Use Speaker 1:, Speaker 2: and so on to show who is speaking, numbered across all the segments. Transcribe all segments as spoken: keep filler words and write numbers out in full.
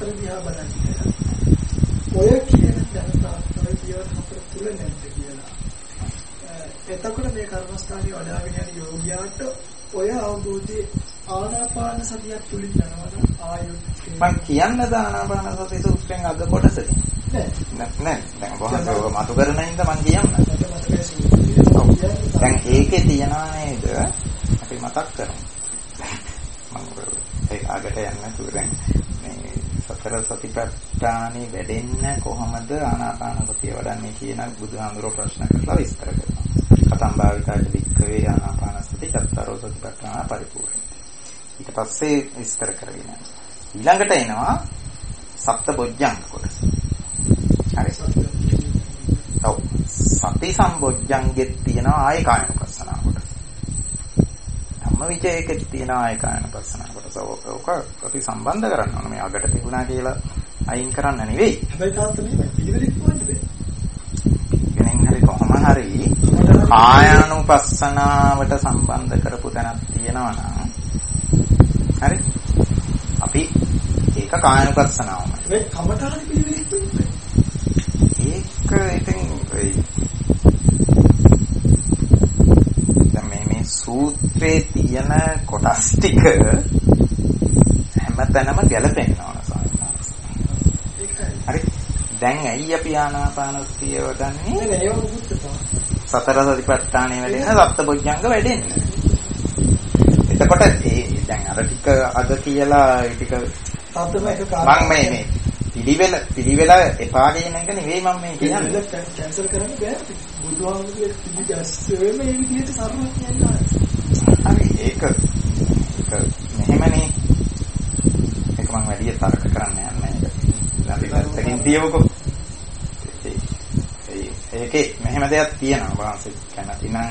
Speaker 1: හතර දිහා බලන්න. ඔය කියන දැනතාවයි කියන හතර තුල නැද්ද කියලා. එතකොට මේ කර්මස්ථානයේ වඩාගෙන යන යෝගියාට ඔය අවබෝධයේ ආනාපාන සතියක් තුලින් යනවනම් ආයුත්
Speaker 2: මම කියන්නද ආනාපාන සතිය සූත්‍රයෙන් අද කොටසද? නෑ නෑ දැන් කොහොමද මතු කරන ඉඳ මම කියන්න. දැන් ඒකේ තියනවා නේද? අපි මතක් කරමු. මම ඒක අගට යන්න නැතුව දැන් මේ සතර සතිපට්ඨානෙ වැඩෙන්න කොහොමද ආනාපාන සතිය වඩන්නේ කියන බුදුහාමුදුරුවෝ ප්‍රශ්න කරලා විස්තර කරනවා. කතම් භාවිතාච වික්ඛවේ ආනාපාන සති චත්තාරෝ සතිපට්ඨාන පරිපූර්ණ. ඊට පස්සේ විස්තර කරගෙන ඊළඟට එනවා සප්ත බොජ්ජංග කොටස. හරි. ඔව්. සති සම්බොජ්ජංගෙත් තියෙනවා ආය කායනුපස්සනාව කොටස. ධම්මවිචයකෙත් තියෙනවා ආය කායනුපස්සනාව කොටස. ඔක අපි සම්බන්ධ කරන්න ඕන. මේ අගට තිබුණා කියලා අයින් කරන්න නෙවෙයි.
Speaker 1: හැබැයි තාත්තා මේ පිළිවෙලින් කොහොමද වෙන්නේ?
Speaker 2: කෙනෙක් හරි කොහොම හරි කායानुපස්සනාවට සම්බන්ධ කරපු තැනක් තියෙනවා නම් හරි අපි ඒක කායानुපස්සනාවමයි
Speaker 1: මේ කමඨාන පිළිවෙලින් වෙන්නේ
Speaker 2: ඒක ඉතින් දැන් මේ මේ සූත්‍රයේ තියෙන කොටස් ටික හැමතැනම ගැලපෙන්න ඕන සාමාන්‍යයෙන් හරි දැන් ඇයි අපි ආනාපානසතිය වඩන්නේ? නේද? ඒක මුකුත් තමයි. සතර සතිපට්ඨානෙ වැඩෙන සප්තබොජ්ජංග වැඩෙන්න. එතකොට ඒ දැන් අර ටික අද කියලා ඒ ටික
Speaker 1: තාත්තම එක කාරණා
Speaker 2: මම මේ මේ පිළිවෙල පිළිවෙල එපා කියන එක නෙවෙයි මම මේ කියන්නේ.
Speaker 1: කැන්සල් කරන්න බෑ. බුදුහාමුදුරුවෝ පිළිගැස්සෙම මේ විදිහට සරලව කියනවා.
Speaker 2: හරි ඒක ඒක මෙහෙමනේ. ඒක මම වැඩි තර්ක කරන්න යන්නේ නැහැ. අපි පැත්තකින් තියමුකෝ. ඒකේ මෙහෙම දෙයක් තියෙනවා බාන්සෙ කැමති නම්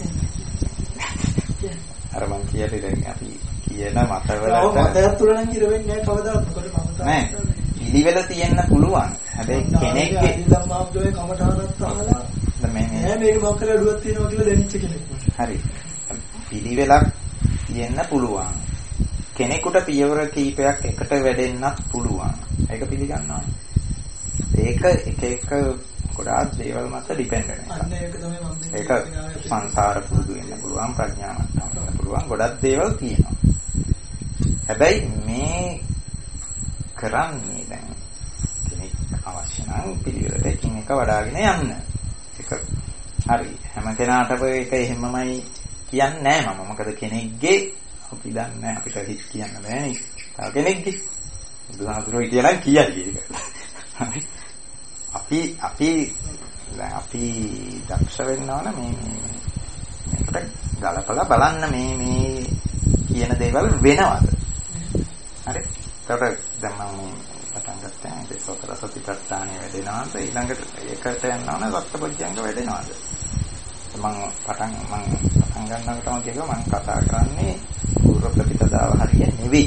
Speaker 2: අර මං කියන්නේ දැන් අපි කියන මතවලට
Speaker 1: ඔව් මතයක් තුල නම් ඉර වෙන්නේ නැහැ කවදාවත්. මොකද මම
Speaker 2: නෑ පිළිවෙල තියෙන්න පුළුවන්. හැබැයි කෙනෙක්ගේ
Speaker 1: ධම්මාබ්දෝයේ කමඨානත් අහලා
Speaker 2: මේ
Speaker 1: නෑ මේක මොකක් කරලා අඩුවක් තියෙනවා කියලා දැනෙච්ච කෙනෙක්.
Speaker 2: හරි. පිළිවෙලක් තියෙන්න පුළුවන්. කෙනෙකුට පියවර කීපයක් එකට වැඩෙන්නත් පුළුවන්. ඒක පිළිගන්නවා. ඒක එක එක ගොඩාක් දේවල් මත ඩිපෙන්ඩ් වෙනවා.
Speaker 1: අන්න ඒක තමයි මම
Speaker 2: ඒක සංසාර පුරුදු වෙන්න පුළුවන්, ප්‍රඥා මට්ටම වෙන්න පුළුවන්, ගොඩක් දේවල් තියෙනවා. හැබැයි මේ කරන්නේ දැන් කෙනෙක් අවශ්‍ය නම් පිළිවෙලට එකින් එක වඩාගෙන යන්න. ඒක හරි. හැම කෙනාටම ඒක එහෙමමයි කියන්නේ නැහැ මම. මොකද කෙනෙක්ගේ අපි දන්නේ අපිට හිත කියන්න බෑනේ. තව කෙනෙක්ගේ බුදුහාමුදුරුවෝ කියලා කියයි ඒක. හරි. අපි අපි දැන් අපි දක්ෂ වෙන්න ඕන මේ මේ මේකට ගලපලා බලන්න මේ මේ කියන දේවල් වෙනවද? හරි. ඒකට දැන් මම පටන් ගත්තා. ඒක සතර සතිපට්ඨානෙ වැඩෙනවද? ඊළඟට ඒකට යන්න ඕන සත්පොජ්ජංග වැඩෙනවද? මම පටන් මම පටන් ගන්නකොටම කියනවා මම කතා කරන්නේ පූර්ව ප්‍රතිපදාව හරිය නෙවෙයි.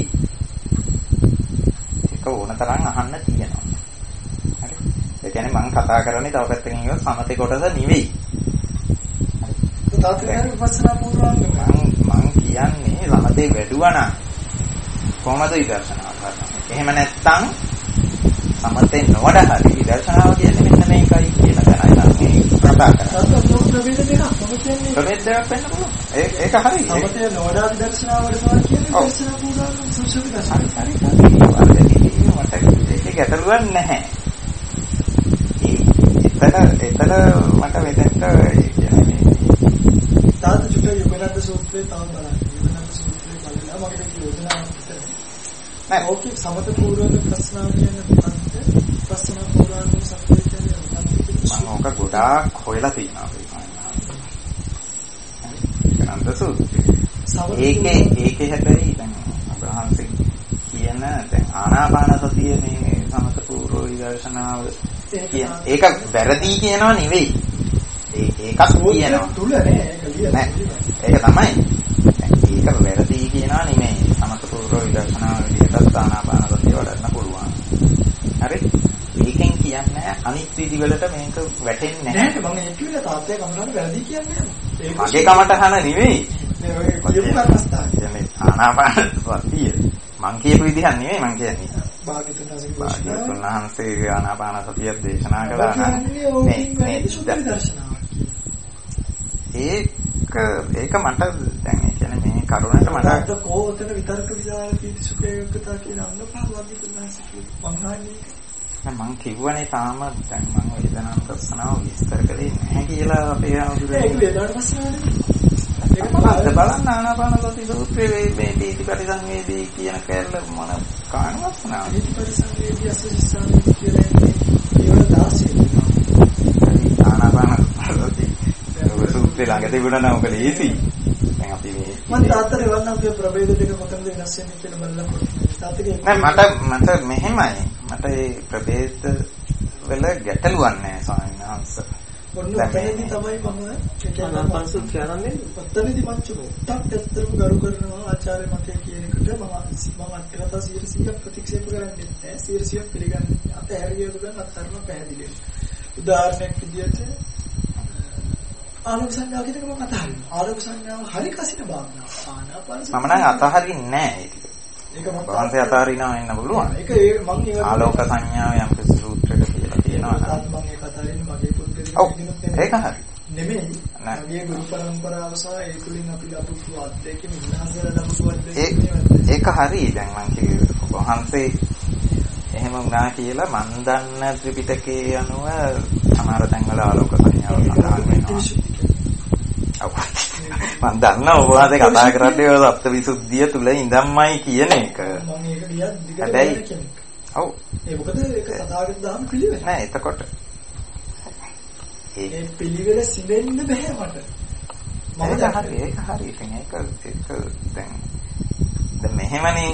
Speaker 2: ඒක ඕන තරම් අහන්න තියෙනවා. හරි. ඒ කියන්නේ මම කතා කරන්නේ තව පැත්තකින් කියව සමතේ කොටස නෙවෙයි. හරි.
Speaker 1: තාත්තේ විපස්සනා පූර්වාංග
Speaker 2: මම මම කියන්නේ සමතේ වැඩුවා නම් කොහොමද විදර්ශනාව කරන්නේ? එහෙම නැත්නම් සමතේ නොවඩ හරි විදර්ශනාව කියන්නේ මෙන්න මේකයි කියලා දැනගන්න මේ කතා කරන්නේ.
Speaker 1: ප්‍රවේද දෙකක් මොකද කියන්නේ?
Speaker 2: ප්‍රවේද දෙකක් වෙන්න පුළුවන්. ඒක ඒක හරි.
Speaker 1: සමතේ නොවඩා විදර්ශනාවට තමයි කියන්නේ විදර්ශනා පූර්වාංග සුසුවිද හරි
Speaker 2: හරි හරි. මට ඒක ගැටලුවක් නැහැ. එතන එතන මට වෙදෙන්න කියන්නේ
Speaker 1: තාත චුට්ට යොගනන්ද සූත්‍රේ තව බලන්න. යොගනන්ද සූත්‍රේ බලලා මගේ යෝජනාවක් විතරයි. නෑ ඕකේ සමත පූර්වක ප්‍රශ්නාව කියන්නේ මොකක්ද? ප්‍රශ්න පූර්වක සත්‍ය කියන්නේ මොකක්ද?
Speaker 2: මම ඕක ගොඩාක් හොයලා තියෙනවා ඒක නන්ද සූත්‍රය. ඒකේ ඒකේ හැබැයි දැන් අබ්‍රහන්සේ කියන දැන් ආනාපාන සතිය මේ සමත පූර්ව විදර්ශනාව ඒක වැරදි කියනවා නෙවෙයි. ඒ ඒකත් කියනවා.
Speaker 1: තුල නෑ ඒක ලියලා.
Speaker 2: ඒක තමයි. ඒක වැරදි කියනවා නෙමෙයි. සමත පූර්ව විදර්ශනාව විදිහට ආනාපාන සතිය වඩන්න පුළුවන්. හරි? ඒකෙන් කියන්නේ අනිත් විදි වලට මේක වැටෙන්නේ නැහැ.
Speaker 1: නෑ මම ඒක කියලා තාත්තේ කමරාට වැරදි කියන්නේ නෑ.
Speaker 2: මගේ කමටහන නෙවෙයි.
Speaker 1: මේ ඔය කියපු කතාව.
Speaker 2: කියන්නේ ආනාපාන සතිය මං කියපු විදිහක් නෙවෙයි මං කියන්නේ.
Speaker 1: භාග්‍යතුන්
Speaker 2: භාග්‍යතුන් වහන්සේ ආනාපාන සතිය දේශනා කළා නම් මේ ඒක ඒක මට දැන් ඒ කියන්නේ මේ කරුණට මට
Speaker 1: කොහොතන විතර්ක විදාල කීටි සුඛයකතා කියන අන්න භාග්‍යතුන් වහන්සේ මංහානි
Speaker 2: මම කිව්වනේ තාම දැන් මම වේදනාව ප්‍රශ්නාව විස්තර කළේ නැහැ කියලා අපේ ආමුදුරේ
Speaker 1: ඒක වේදනාව ප්‍රශ්නාවනේ
Speaker 2: ඒක බලන්න ආනාපාන සති සූත්‍රයේ මේ දීති පරිසංවේදී කියන කැලල මොන කාණවත් නාම
Speaker 1: දීති පරිසංවේදී අසුසිස්සාමී කියලා ඒවල දාසෙ
Speaker 2: ආනාපාන සති සූත්‍රය ළඟ තිබුණා නම් ඔක ලීසි දැන් අපි මේ
Speaker 1: මම තාත්තරේ වන්න අපේ ප්‍රභේද දෙක කොතනද වෙනස් වෙන්නේ කියලා බලලා තාත්තරේ
Speaker 2: නෑ මට මට මෙහෙමයි මට ඒ ප්‍රභේද වල ගැටලුවක් නෑ ස්වාමීන් වහන්සේ
Speaker 1: ඔන්න ඔතනදී තමයි මම ආනාපාන සූත්‍රය ආරම්භ වෙන්නේ. ඔතනදී මම චුට්ටක් ඇත්තටම ගරු කරනවා ආචාර්ය මතය කියන එකට මම මම අත්කතා සියයට සීයක් ප්‍රතික්ෂේප කරන්නේ නැහැ. සියයට සීයක් පිළිගන්නේ නැහැ. අතහැරියොත් ගන්න අත්තරම පැහැදිලියි. උදාහරණයක් විදිහට ආලෝක සංඥාව කියන එක මම අතහරිනවා. ආලෝක සංඥාව හරි කසින භාවනාව. ආනාපාන සූත්‍රය මම
Speaker 2: නම් අතහරින්නේ නැහැ ඒක. ඒක මම වහන්සේ අතහරිනවා වෙන්න පුළුවන්.
Speaker 1: ඒක ඒ මම ඒක
Speaker 2: ආලෝක සංඥාව යම් කිසි සූත්‍රයක කියලා තියෙනවා නම්
Speaker 1: මම ඒක අතහරින්නේ මගේ
Speaker 2: ඔව් ඒක හරි
Speaker 1: නෙමෙයි මගේ ගුරු පරම්පරාව සහ ඒ තුලින් අපි ලබපු අත්දැකීම් විනාශවල ලබපු අත්දැකීම්
Speaker 2: ඒක හරි දැන් මම කිව්වේ වහන්සේ එහෙම වුණා කියලා මන් දන්න ත්‍රිපිටකයේ අනුව සමහර තැන්වල ආලෝක සංඥාව සඳහන් වෙනවා. ඔව් මන් දන්න ඔබ වහන්සේ කතා කරන්නේ ඔය සත්‍විසුද්ධිය තුල ඉඳන්මයි කියන එක.
Speaker 1: මම ඒක ගියා දිගට කියන්නේ.
Speaker 2: ඔව්
Speaker 1: ඒ මොකද ඒක තථාගත දහම් පිළිවෙල.
Speaker 2: නෑ එතකොට
Speaker 1: ඒ පිළිවෙල සිඳෙන්න බෑ මට. මම
Speaker 2: හරි ඒක හරි ඉතින් ඒක ඒක දැන් දැන් මෙහෙමනේ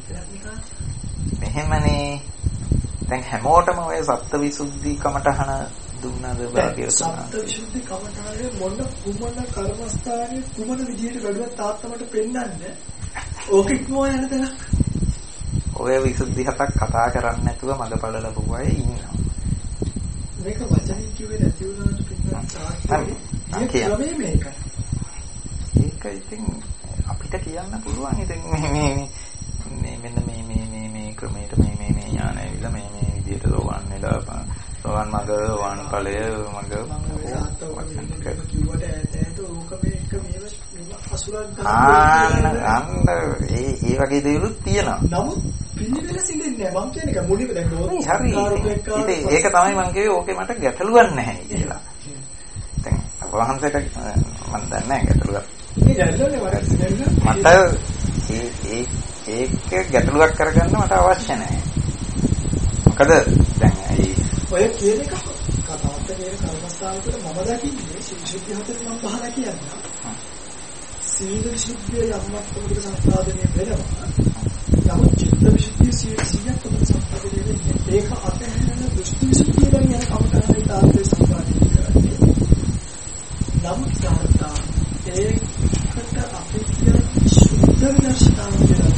Speaker 2: මෙහෙමනේ දැන් හැමෝටම ඔය සත්‍විසුද්ධි කමටහන දුන්නද භාග්‍යවතුන්
Speaker 1: සත්‍විසුද්ධි කමටහනේ මොන කුමන කර්මස්ථානයේ කුමන විදියට වැඩුවත් තාත්තමට පෙන්වන්නේ ඕක ඉක්මව යන තැනක්.
Speaker 2: ඔය විසුද්ධි හතක් කතා කරන්නේ නැතුව මගපළ ලැබුව අය ඉන්නවා.
Speaker 1: මේක වචනින් කිව්වේ නැති වුණාට පිටුවක් සාර්ථකයි. ක්‍රමේ මේක.
Speaker 2: ඒක ඉතින් අපිට කියන්න පුළුවන් ඉතින් මේ මේ මේ මෙන්න මේ මේ මේ මේ ක්‍රමයට මේ මේ මේ ඥාන ඇවිල්ලා මේ මේ විදිහට රෝවන් වෙලා රෝවන් මග වාන් ඵලය මග
Speaker 1: කිව්වට ඈත ඕක මේක මේව අසුරන්
Speaker 2: ආන්න අන්න ඒ ඒ වගේ දේවලුත් තියෙනවා.
Speaker 1: නමුත් පිළිවෙල සිඳින්නේ නැහැ. මම කියන්නේ ඒක මුලින්ම දැන්
Speaker 2: හරි. ඉතින් ඒක තමයි මම කිව්වේ ඕකේ මට ගැටලුවක් නැහැ කියලා. දැන් වහන්සේට මම දන්නේ නැහැ ගැටලුවක්.
Speaker 1: මේ ගැටලුවනේ
Speaker 2: මට ඒ ඒ ඒක ගැටලුවක් කරගන්න මට අවශ්‍ය නැහැ. මොකද දැන් ඒ
Speaker 1: ඔය කියන එක කතාවත් කියන කර්මස්ථානවල මම දකින්නේ විශුද්ධිය හතර මම බහලා කියනවා. සීල විශුද්ධිය යම්මත්කමකට සංස්කාරණය වෙනවා. නමුත් චිත්ත විශුද්ධිය සීලසියක් තමයි සංස්කාරණය වෙන්නේ. ඒක අතහැරෙන දෘෂ්ටි විශුද්ධිය ගැන යන කමටහනේ තාත්තේ සංස්කාරණය කරන්නේ. නමුත් තාත්තා ඒකට අපි කියන සුද්ධ විදර්ශනාව කියලා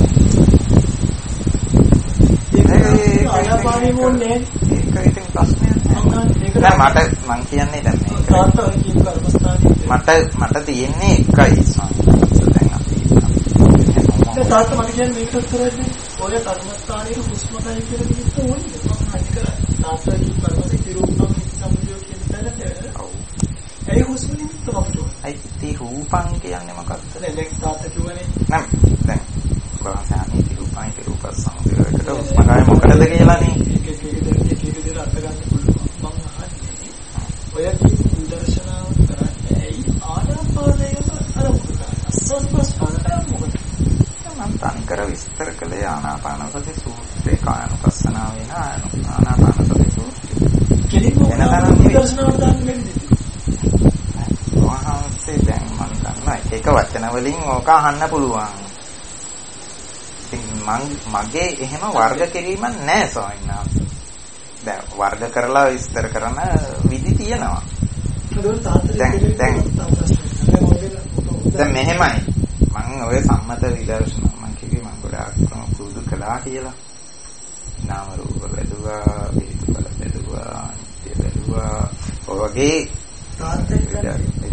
Speaker 1: ඒක ආනාපානෙ මොන්නේ
Speaker 2: ඒක ඉතින් ප්‍රශ්නයක් නෑ මට මං කියන්නේ දැන් මේක
Speaker 1: තාත්තා කියන කර්මස්ථානේ
Speaker 2: මට මට තියෙන්නේ එකයි සංස්කෘත දැන් අපි
Speaker 1: ඒ තාත්තා මට කියන්නේ මේක උත්තරන්නේ ඔය කර්මස්ථානයේ හුස්මයි කියලා කිව්වොත් ඕනේ මම හරි කරා තාත්තා කියන කර්මස්ථානේ තිරුම්නම් සම්මුතිය කියන තැනට ඔව් ඒ හුස්ම නිමිත්ත අපිට
Speaker 2: අයි ති රූපං කියන්නේ මොකක්ද
Speaker 1: දැන් තාත්තා කිව්වනේ
Speaker 2: නම් දැන් භාෂාවේ තිරුපං තිරුපස් සමුදයකට උස්මකාය මොකටද කියලානේ
Speaker 1: ඒක එක එක එක එක විදිහට අර්ථ ගන්න පුළුවන් මම අහන්නේ ඔය කියන දර්ශනාව කරන්නේ ඇයි ආනාපානයම අරමුණු කරන්නේ අස්වස්පස්කාරය මොකද
Speaker 2: මම තනිකර විස්තර කළේ ආනාපාන සති සූත්‍රේ කායනුපස්සනාව වෙන ආනාපාන සති සූත්‍රය
Speaker 1: කෙලින්ම දර්ශනාව දාන්න වෙන්නේ
Speaker 2: වහන්සේ දැන් මම දන්නවා එක වචන වලින් ඕක අහන්න පුළුවන්. ඉතින් මං මගේ එහෙම වර්ග කිරීමක් නැහැ ස්වාමීන් වහන්සේ. දැන් වර්ග කරලා විස්තර කරන විදි තියෙනවා. දැන් දැන් දැන් මෙහෙමයි. මං ඔය සම්මත විදර්ශනා මං කිව්වේ මං ගොඩාක් පුරුදු කළා කියලා. නාම රූප බැලුවා, හේතුඵල බැලුවා, නිත්‍ය බැලුවා. ඔය වගේ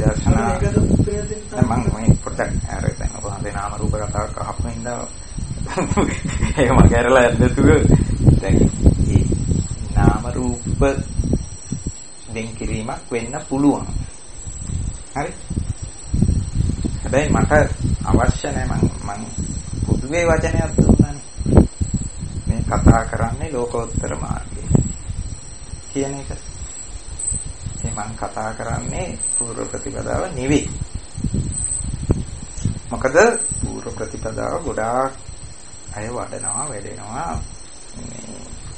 Speaker 2: විදර්ශනා මම මේ පොඩ්ඩක් අර දැන් ඔබ හන්දේ නාම රූප කතාවක් අහපු හින්දා ඒක මගහැරලා ඇද්දතුව දැන් මේ නාම රූප දෙන් කිරීමක් වෙන්න පුළුවන්. හරි. හැබැයි මට අවශ්‍ය නැහැ මම මම පොදුවේ වචනයක් දුන්නානේ. මේ කතා කරන්නේ ලෝකෝත්තර මාර්ගය කියන එක. මේ මම කතා කරන්නේ පූර්ව ප්‍රතිපදාව නෙවෙයි. මොකද පූර්ව ප්‍රතිපදාව ගොඩාක් අය වඩනවා වැඩෙනවා මේ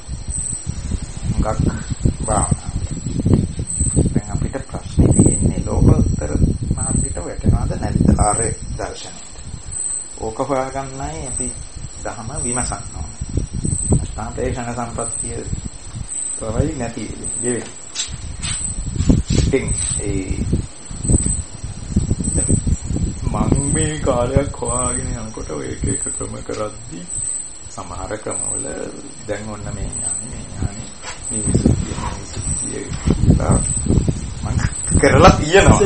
Speaker 2: ගක් භාවනාව. දැන් අපිට ප්‍රශ්නේ තියෙන්නේ ලෝකෝත්තර මාර්ගයට වැටෙනවද නැද්ද ආර්ය දර්ශනයට. ඕක හොයාගන්නයි අපි ධර්ම විමසන්න ඕනේ. නැත්නම් ප්‍රේෂණ සම්පත්තිය ප්‍රවයි නැති වෙන්නේ. ඉතින් ඒ මම මේ කාලයක් හොයාගෙන යනකොට ඔය එක එක ක්‍රම කරද්දී සමහර ක්‍රමවල දැන් ඔන්න මේ ඥානෙ මේ ඥානෙ මේ විසුද්ධිය මේ විසුද්ධිය කියලා මම කරලා තියෙනවා.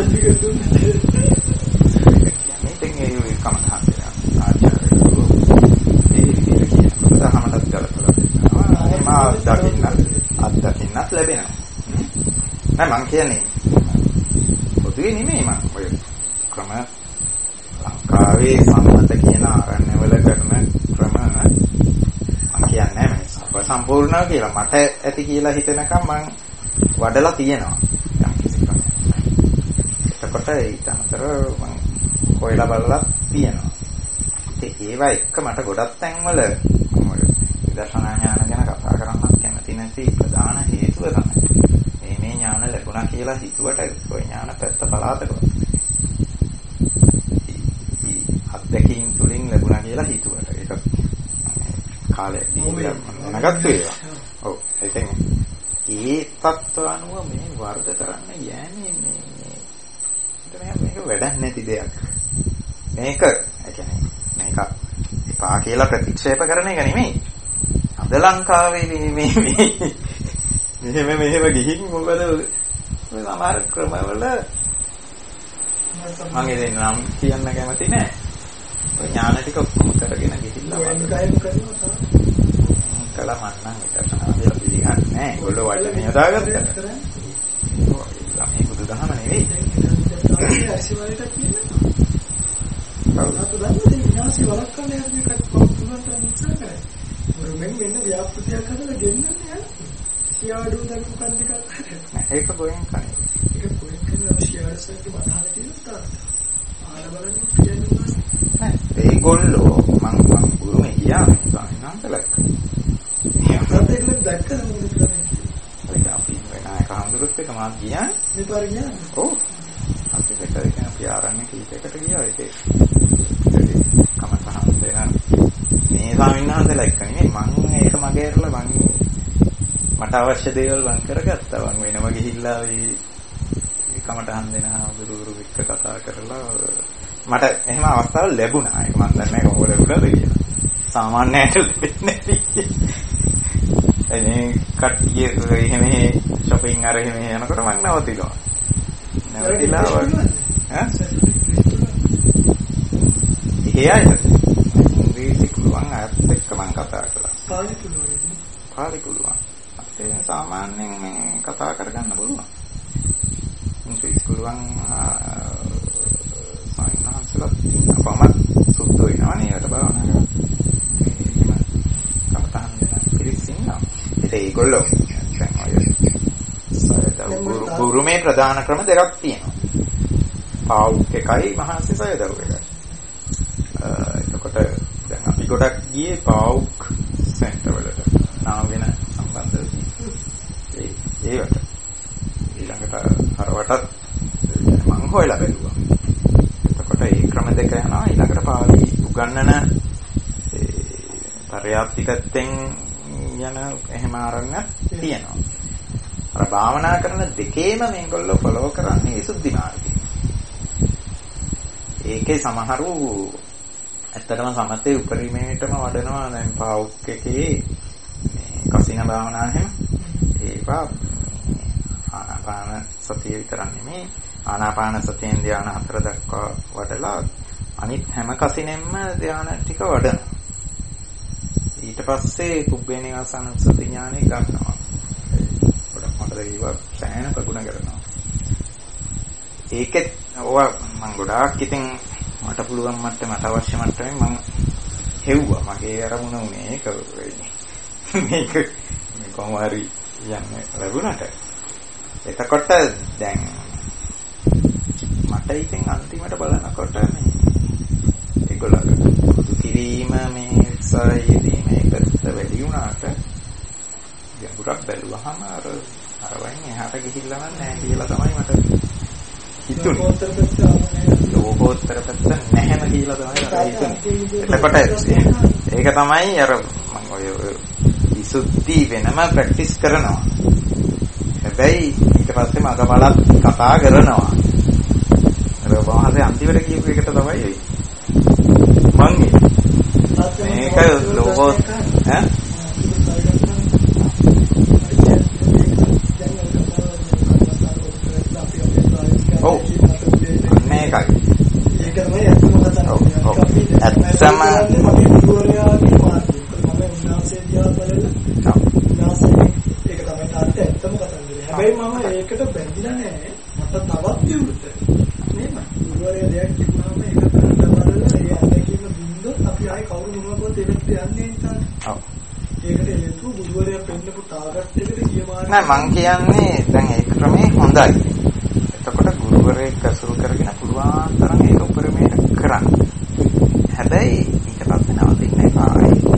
Speaker 2: කියන්නේ ඉතින් ඒ කමහන් ආචාර්යවරු ඒ විදිහට කියනකොට දහමකට ගලපලා දෙනවා. මා දකින්න අත්දකින්නත් ලැබෙනවා. නෑ මං කියන්නේ පොදුවේ නෙමෙයි මං ඔය ක්‍රම ලංකාවේ සම්මත කියන ආරණ්‍යවල කරන ක්‍රම මම කියන්නේ නැහැ සබ සම්පූර්ණ කියලා මට ඇති කියලා හිතනකම් මම වඩලා තියෙනවා යම් කිසි ක්‍රමයක්. එතකොට ඊට අමතරව මම හොයලා බලලා තියෙනවා. ඉතින් ඒවා එක්ක මට ගොඩක් තැන්වල මොකද විදර්ශනා ඥාන ගැන කතා කරන්නත් කැමති නැති ප්‍රධාන හේතුව තමයි මේ මේ ඥාන ලැබුණා කියලා හිතුවට ඔය ඥාන පැත්ත පලාතක අත්දැකීම් තුලින් ලැබුණා කියලා හිතුවට ඒක කාලයක් ඉඳලා නැගත්තු ඒවා. ඔව් ඒ කියන්නේ ඒ තත්ත්ව අනුව මේ වර්ධ කරන්න යන්නේ මේ මේ මේක වැඩක් නැති දෙයක්. මේක ඒ කියන්නේ මේක එපා කියලා ප්‍රතික්ෂේප කරන එක නෙමෙයි. අද ලංකාවේ මේ මේ මෙහෙම මෙහෙම ගිහින් මොකද මේ සමහර ක්‍රමවල මම ඉතින් නම් කියන්න කැමති නෑ. ඔය ඥාන ටික ඔක්කොම කරගෙන ගිහිල්ලා
Speaker 1: මම ගයින් කරනවා තමයි.
Speaker 2: කළා මන්නම් ඒකට තමයි පිළිගන්නේ නෑ. ඒගොල්ලෝ වචනේ හදාගත්තා. මේ බුදුදහම නෙවෙයි. ඇසිවලට කියනවා. කවුරුත් දන්නේ විනාශي වළක්වන්න යන එකක් කොහොමද කරන්නේ? මෙන්න මෙන්න ව්‍යාපෘතියක් හදලා ගෙන්නන්නේ ඈ. සියාඩු දක්ව කන්දිකක් හදලා. ඒක ගෝයෙන් කන්නේ.
Speaker 1: ඒක ගෝයෙන් කරන සියාඩසන්ට මතහල තියෙනවා. ආල බලන්න කියන්නේ
Speaker 2: නෑ. ඒගොල්ලෝ මං මං ගුරුමේ ගියා මේ සාහිණාන්තලක්.
Speaker 1: මේකත් ඒක දැක්කම මොකද කරන්නේ?
Speaker 2: ඒක අපි වෙනායක හඳුරුත් එක මාත් ගියා.
Speaker 1: මේ පාර ගියා.
Speaker 2: ඔව්. අපි දෙකකින් අපි ආරණ්‍ය කීපයකට ගියා. ඒකේ කමසහන් දෙන මේ සාහිණාන්තලක් එක්කනේ මං ඒක මගේ ඇරලා මං මට අවශ්‍ය දේවල් වං කරගත්තා. මං වෙනම ගිහිල්ලා ඒ කමට හන් දෙන හඳුරුරු එක්ක කතා කරලා මට එහෙම අවස්ථාවක් ලැබුණා. ඒක මම දන්නේ නැහැ කොහොමද ලැබුණාද කියලා. සාමාන්‍යයට ලැබෙන්නේ නැති. එනේ කට්ටිය එහෙම shopping අර එහෙම යනකොට මම නවතිනවා. නැවතිලා ඈ? එහෙයයි. ඉංග්‍රීසි පුළුවන් අයත් එක්ක මම කතා කළා.
Speaker 1: පාලි පුළුවන්.
Speaker 2: පාලි පුළුවන්. ඒ සාමාන්‍යයෙන් මේ කතා කරගන්න පුළුවන්. ඉංග්‍රීසි පුළුවන් සාහිණාන්සලත් අපමණ සුද්ධ වෙනවනේ ඒකට බලන්න. කමතහන් දෙන පිරිස් ඉන්නවා. ඉතින් ඒගොල්ලෝ දැන් ඔය සයදව ගුරුමේ ප්‍රධාන ක්‍රම දෙකක් තියෙනවා. පාවුක් එකයි මහසි සයදව එකයි. එතකොට දැන් අපි ගොඩක් ගියේ පාවුක් සෙන්ටර් වලට. නාම වෙන සම්බන්ධ ඒ ඒවට. ඊළඟට හරවටත් මං හොයලා බැලුවා. ඒ ක්‍රම දෙක යනවා ඊළඟට පාලි උගන්නන ඒ පරයාප්ති පැත්තෙන් යන එහෙම ආරණ්‍යයක් තියෙනවා. අර භාවනා කරන දෙකේම මේගොල්ලෝ ෆලෝ කරන්නේ විසුද්ධි මාර්ගය. ඒකේ සමහරු ඇත්තටම සමතේ උපරිමයටම වඩනවා දැන් පාවුක් එකේ මේ කසින භාවනා එහෙම ඒවා ආනාපාන සතිය විතරක් නෙමෙයි ආනාපාන සතියෙන් ධානය හතර දක්වා වඩලා අනිත් හැම කසිනෙම්ම ධානය ටික වඩනවා. ඊට පස්සේ පුබ්බේ නිවාසානුස්සති ඥානෙ ගන්නවා. පොඩක් මට ඒවා සෑහෙන ප්‍රගුණ කරනවා. ඒකෙත් ඔවා මම ගොඩාක් ඉතින් මට පුළුවන් මට්ටම මට අවශ්‍ය මට්ටමේ මම හෙව්වා. මගේ අරමුණ උනේ ඒක මේක මේ කොහොම හරි යන්නේ ලැබුණාට. එතකොට දැන් මට ඉතින් අන්තිමට බලනකොට මේ ඒගොල්ලෝ පුදු කිරීම මේ සායේදී මේකට වැඩි වුණාට ගැඹුරක් බැලුවහම අර අර වයින් එහාට ගිහිල්ලා නැහැ කියලා තමයි මට හිතුනේ. ලෝකෝත්තර පැත්ත නැහැම කියලා තමයි හිතුනේ. එතකොට ඒක තමයි අර මම ඔය විසුද්ධි වෙනම ප්‍රැක්ටිස් කරනවා. හැබැයි ඊට පස්සේ මග බලත් කතා කරනවා. අර වහන්සේ අන්තිමට කියපු එකට තමයි මං මේක ලෝකෝ ඈ ඔව් මේකයි ඒක තමයි ඇත්තම කතාව. ඇත්තම මගේ ගුරුවරයාගේ මාර්ගය මම උන්වහන්සේ දිහා බලලා උන්වහන්සේ ඒක තමයි තාත්තේ ඇත්තම කතාව. හැබැයි මම ඒකට බැඳිලා නැහැ. මට තවත් විවෘත නේද? ගුරුවරයා දෙයක් කිව්වම ඒක කරලා බලලා ඒ අන්නේ කියන බින්දුවත් අපි ආයේ කවුරු මොනවද ඒකට යන්නේ නැත්නම්. ඔව්. ඒකට හේතුව ගුරුවරයා පෙන්නපු ටාගට් එකට ගිය මාර්ගය. නෑ මං කියන්නේ දැන් ඒ ක්‍රමේ හොඳයි. එතකොට ගුරුවරයෙක් අසුරු කරගෙන පුළුවන් තරම් ඒක උපරිමයට කරන්න. හැබැයි ඊට පස්සේ නවතින්න එපා.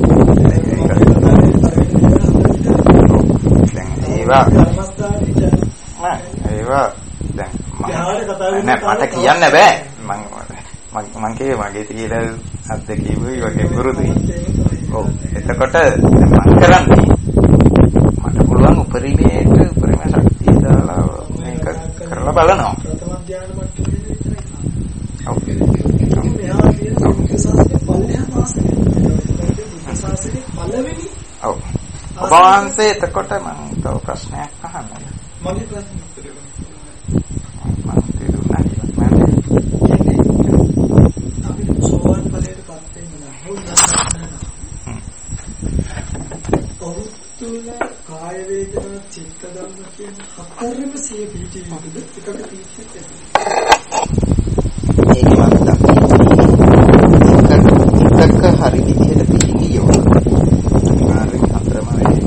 Speaker 2: දැන් ඒවා නෑ ඒවා දැන් මට කියන්න බෑ. මං මං කියේ මගේ තියෙන අත්දැකීම් වගේ පුරුදුයි. ඔව් එතකොට මං කරන්නේ මට පුළුවන් උපරිමයට උපරිම ශක්තිය දාලා මේක කරලා බලනවා. ප්‍රථම ධ්‍යාන මට්ටමේ විතරයි. ඔව්. මෙයා කියන විශ්වාසයේ පළවෙනි මාසෙ. විශ්වාසයේ පළවෙනි. ඔව්. ඔබ වහන්සේ එතකොට මම තව ප්‍රශ්නයක් අහන්න. මගේ ප්‍රශ්න උත්තරේ මම දෙන්නා අපි සෝවාන් ඵලයට පත් වෙනවා. ඔවුතුල කාය වේදනා චිත්ත ධම්ම කියන හතරම සිය පිටි යුතුද එකට පිටිත් ඒක මම තමයි එකක හරි විදිහට පිටියෝ අනිවාර්යෙන් හතරම